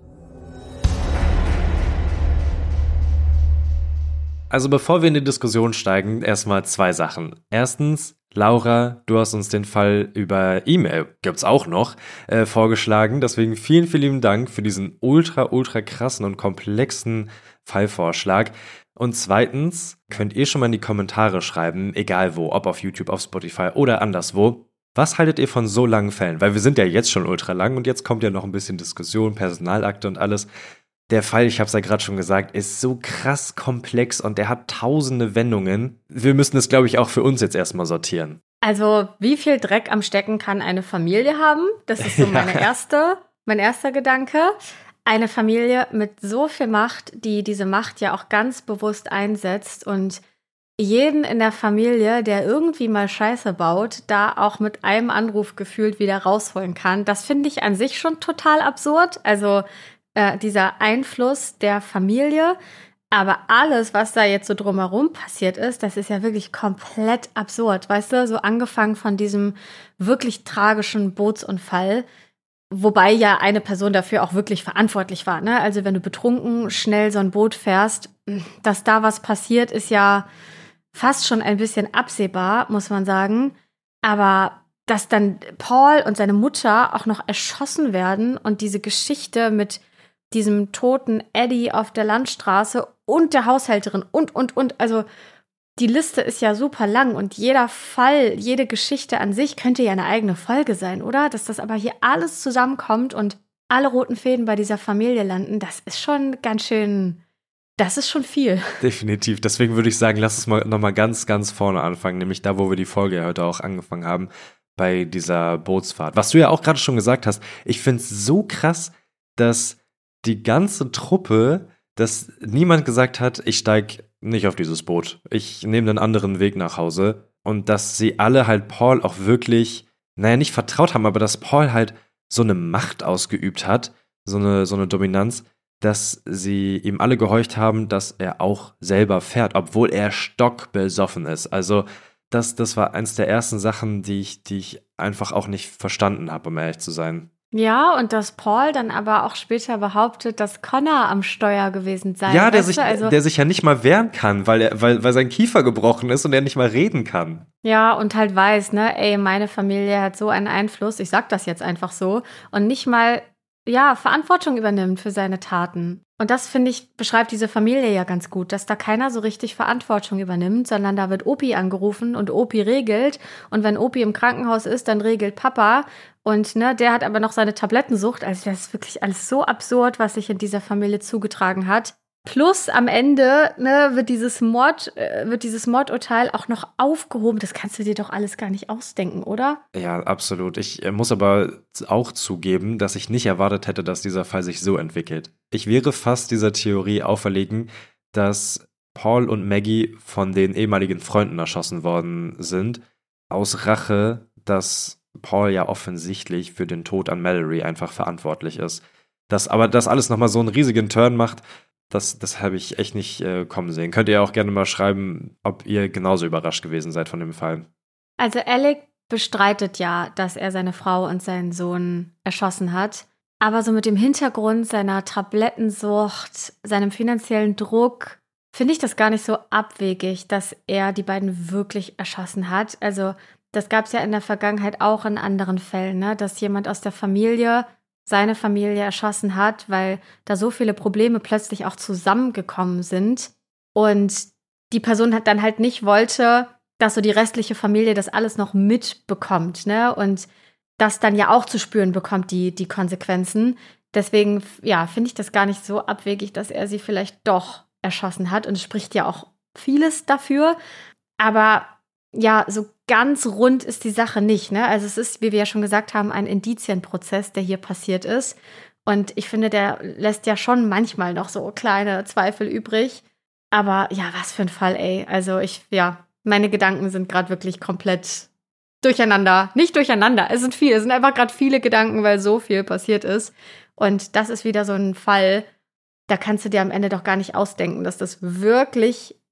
Also bevor wir in die Diskussion steigen, erstmal zwei Sachen. Erstens, Laura, du hast uns den Fall über E-Mail, gibt's auch noch, äh, vorgeschlagen. Deswegen vielen, vielen Dank für diesen ultra, ultra krassen und komplexen Fallvorschlag. Und zweitens könnt ihr schon mal in die Kommentare schreiben, egal wo, ob auf YouTube, auf Spotify oder anderswo. Was haltet ihr von so langen Fällen? Weil wir sind ja jetzt schon ultra lang und jetzt kommt ja noch ein bisschen Diskussion, Personalakte und alles. Der Fall, ich habe es ja gerade schon gesagt, ist so krass komplex und der hat tausende Wendungen. Wir müssen es, glaube ich, auch für uns jetzt erstmal sortieren. Also, wie viel Dreck am Stecken kann eine Familie haben? Das ist so meine erste, mein erster Gedanke. Eine Familie mit so viel Macht, die diese Macht ja auch ganz bewusst einsetzt und jeden in der Familie, der irgendwie mal Scheiße baut, da auch mit einem Anruf gefühlt wieder rausholen kann. Das finde ich an sich schon total absurd. Also äh, dieser Einfluss der Familie. Aber alles, was da jetzt so drumherum passiert ist, das ist ja wirklich komplett absurd. Weißt du, so angefangen von diesem wirklich tragischen Bootsunfall, wobei ja eine Person dafür auch wirklich verantwortlich war, ne? Also wenn du betrunken schnell so ein Boot fährst, dass da was passiert, ist ja fast schon ein bisschen absehbar, muss man sagen. Aber dass dann Paul und seine Mutter auch noch erschossen werden und diese Geschichte mit diesem toten Eddie auf der Landstraße und der Haushälterin und, und, und, also die Liste ist ja super lang und jeder Fall, jede Geschichte an sich könnte ja eine eigene Folge sein, oder? Dass das aber hier alles zusammenkommt und alle roten Fäden bei dieser Familie landen, das ist schon ganz schön, das ist schon viel. Definitiv. Deswegen würde ich sagen, lass uns mal nochmal ganz, ganz vorne anfangen, nämlich da, wo wir die Folge ja heute auch angefangen haben, bei dieser Bootsfahrt. Was du ja auch gerade schon gesagt hast, ich finde es so krass, dass die ganze Truppe, dass niemand gesagt hat, ich steig nicht auf dieses Boot. Ich nehme einen anderen Weg nach Hause. Und dass sie alle halt Paul auch wirklich, naja, nicht vertraut haben, aber dass Paul halt so eine Macht ausgeübt hat, so eine, so eine Dominanz, dass sie ihm alle gehorcht haben, dass er auch selber fährt, obwohl er stockbesoffen ist. Also das, das war eins der ersten Sachen, die ich, die ich einfach auch nicht verstanden habe, um ehrlich zu sein. Ja, und dass Paul dann aber auch später behauptet, dass Connor am Steuer gewesen sei. Ja, der weißt sich, du? Also, der sich ja nicht mal wehren kann, weil, er, weil, weil sein Kiefer gebrochen ist und er nicht mal reden kann. Ja, und halt weiß, ne, ey, meine Familie hat so einen Einfluss, ich sag das jetzt einfach so, und nicht mal, ja, Verantwortung übernimmt für seine Taten. Und das, finde ich, beschreibt diese Familie ja ganz gut, dass da keiner so richtig Verantwortung übernimmt, sondern da wird Opi angerufen und Opi regelt. Und wenn Opi im Krankenhaus ist, dann regelt Papa. Und ne, der hat aber noch seine Tablettensucht. Also das ist wirklich alles so absurd, was sich in dieser Familie zugetragen hat. Plus am Ende ne, wird dieses Mord, äh, wird dieses Mordurteil auch noch aufgehoben. Das kannst du dir doch alles gar nicht ausdenken, oder? Ja, absolut. Ich äh, muss aber auch zugeben, dass ich nicht erwartet hätte, dass dieser Fall sich so entwickelt. Ich wäre fast dieser Theorie auferlegen, dass Paul und Maggie von den ehemaligen Freunden erschossen worden sind, aus Rache, dass Paul ja offensichtlich für den Tod an Mallory einfach verantwortlich ist. Das, aber das alles nochmal so einen riesigen Turn macht, Das, das habe ich echt nicht äh, kommen sehen. Könnt ihr auch gerne mal schreiben, ob ihr genauso überrascht gewesen seid von dem Fall. Also Alec bestreitet ja, dass er seine Frau und seinen Sohn erschossen hat. Aber so mit dem Hintergrund seiner Tablettensucht, seinem finanziellen Druck, finde ich das gar nicht so abwegig, dass er die beiden wirklich erschossen hat. Also das gab es ja in der Vergangenheit auch in anderen Fällen, ne? Dass jemand aus der Familie seine Familie erschossen hat, weil da so viele Probleme plötzlich auch zusammengekommen sind und die Person hat dann halt nicht wollte, dass so die restliche Familie das alles noch mitbekommt, ne? Und das dann ja auch zu spüren bekommt, die, die Konsequenzen. Deswegen, ja, finde ich das gar nicht so abwegig, dass er sie vielleicht doch erschossen hat und es spricht ja auch vieles dafür. Aber ja, so ganz rund ist die Sache nicht, ne? Also es ist, wie wir ja schon gesagt haben, ein Indizienprozess, der hier passiert ist. Und ich finde, der lässt ja schon manchmal noch so kleine Zweifel übrig. Aber ja, was für ein Fall, ey. Also ich, ja, meine Gedanken sind gerade wirklich komplett durcheinander. Nicht durcheinander, es sind viele. Es sind einfach gerade viele Gedanken, weil so viel passiert ist. Und das ist wieder so ein Fall, da kannst du dir am Ende doch gar nicht ausdenken, dass das wirklich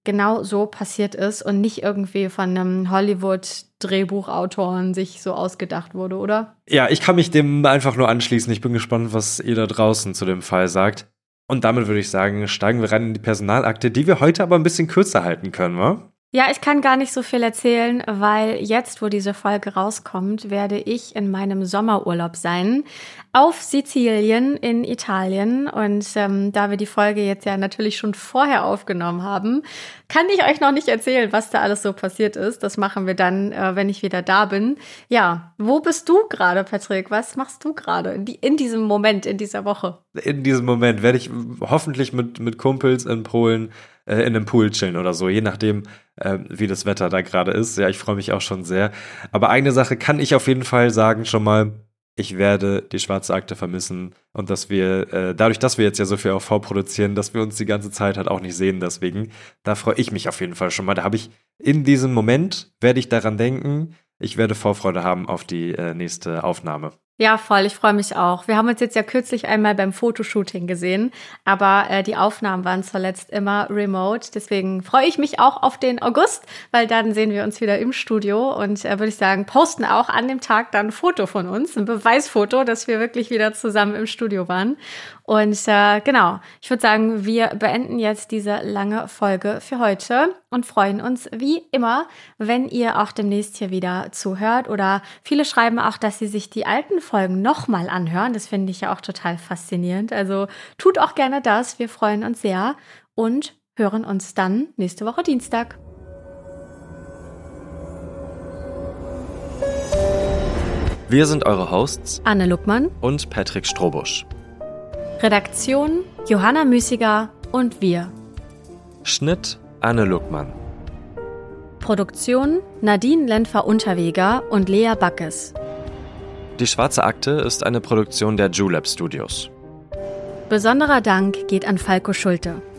genau so passiert ist und nicht irgendwie von einem Hollywood-Drehbuchautoren sich so ausgedacht wurde, oder? Ja, ich kann mich dem einfach nur anschließen. Ich bin gespannt, was ihr da draußen zu dem Fall sagt. Und damit würde ich sagen, steigen wir rein in die Personalakte, die wir heute aber ein bisschen kürzer halten können, wa? Ja, ich kann gar nicht so viel erzählen, weil jetzt, wo diese Folge rauskommt, werde ich in meinem Sommerurlaub sein auf Sizilien in Italien. Und ähm, da wir die Folge jetzt ja natürlich schon vorher aufgenommen haben, kann ich euch noch nicht erzählen, was da alles so passiert ist. Das machen wir dann, äh, wenn ich wieder da bin. Ja, wo bist du gerade, Patrick? Was machst du gerade in, die, in diesem Moment, in dieser Woche? In diesem Moment werde ich hoffentlich mit, mit Kumpels in Polen äh, in einem Pool chillen oder so, je nachdem, äh, wie das Wetter da gerade ist. Ja, ich freue mich auch schon sehr. Aber eine Sache kann ich auf jeden Fall sagen schon mal, ich werde die Schwarze Akte vermissen und dass wir, äh, dadurch, dass wir jetzt ja so viel auf vorproduzieren, dass wir uns die ganze Zeit halt auch nicht sehen, deswegen, da freue ich mich auf jeden Fall schon mal. Da habe ich, in diesem Moment werde ich daran denken, ich werde Vorfreude haben auf die äh, nächste Aufnahme. Ja, voll, ich freue mich auch. Wir haben uns jetzt ja kürzlich einmal beim Fotoshooting gesehen, aber äh, die Aufnahmen waren zuletzt immer remote. Deswegen freue ich mich auch auf den August, weil dann sehen wir uns wieder im Studio und äh, würde ich sagen, posten auch an dem Tag dann ein Foto von uns, ein Beweisfoto, dass wir wirklich wieder zusammen im Studio waren. Und äh, genau, ich würde sagen, wir beenden jetzt diese lange Folge für heute und freuen uns wie immer, wenn ihr auch demnächst hier wieder zuhört. Oder viele schreiben auch, dass sie sich die alten Folgen nochmal anhören. Das finde ich ja auch total faszinierend. Also tut auch gerne das. Wir freuen uns sehr und hören uns dann nächste Woche Dienstag. Wir sind eure Hosts Anne Luckmann und Patrick Strobusch. Redaktion Johanna Müßiger und wir. Schnitt Anne Luckmann. Produktion Nadine Lentfer-Unterweger und Lea Backes. Die Schwarze Akte ist eine Produktion der Julep Studios. Besonderer Dank geht an Falco Schulte.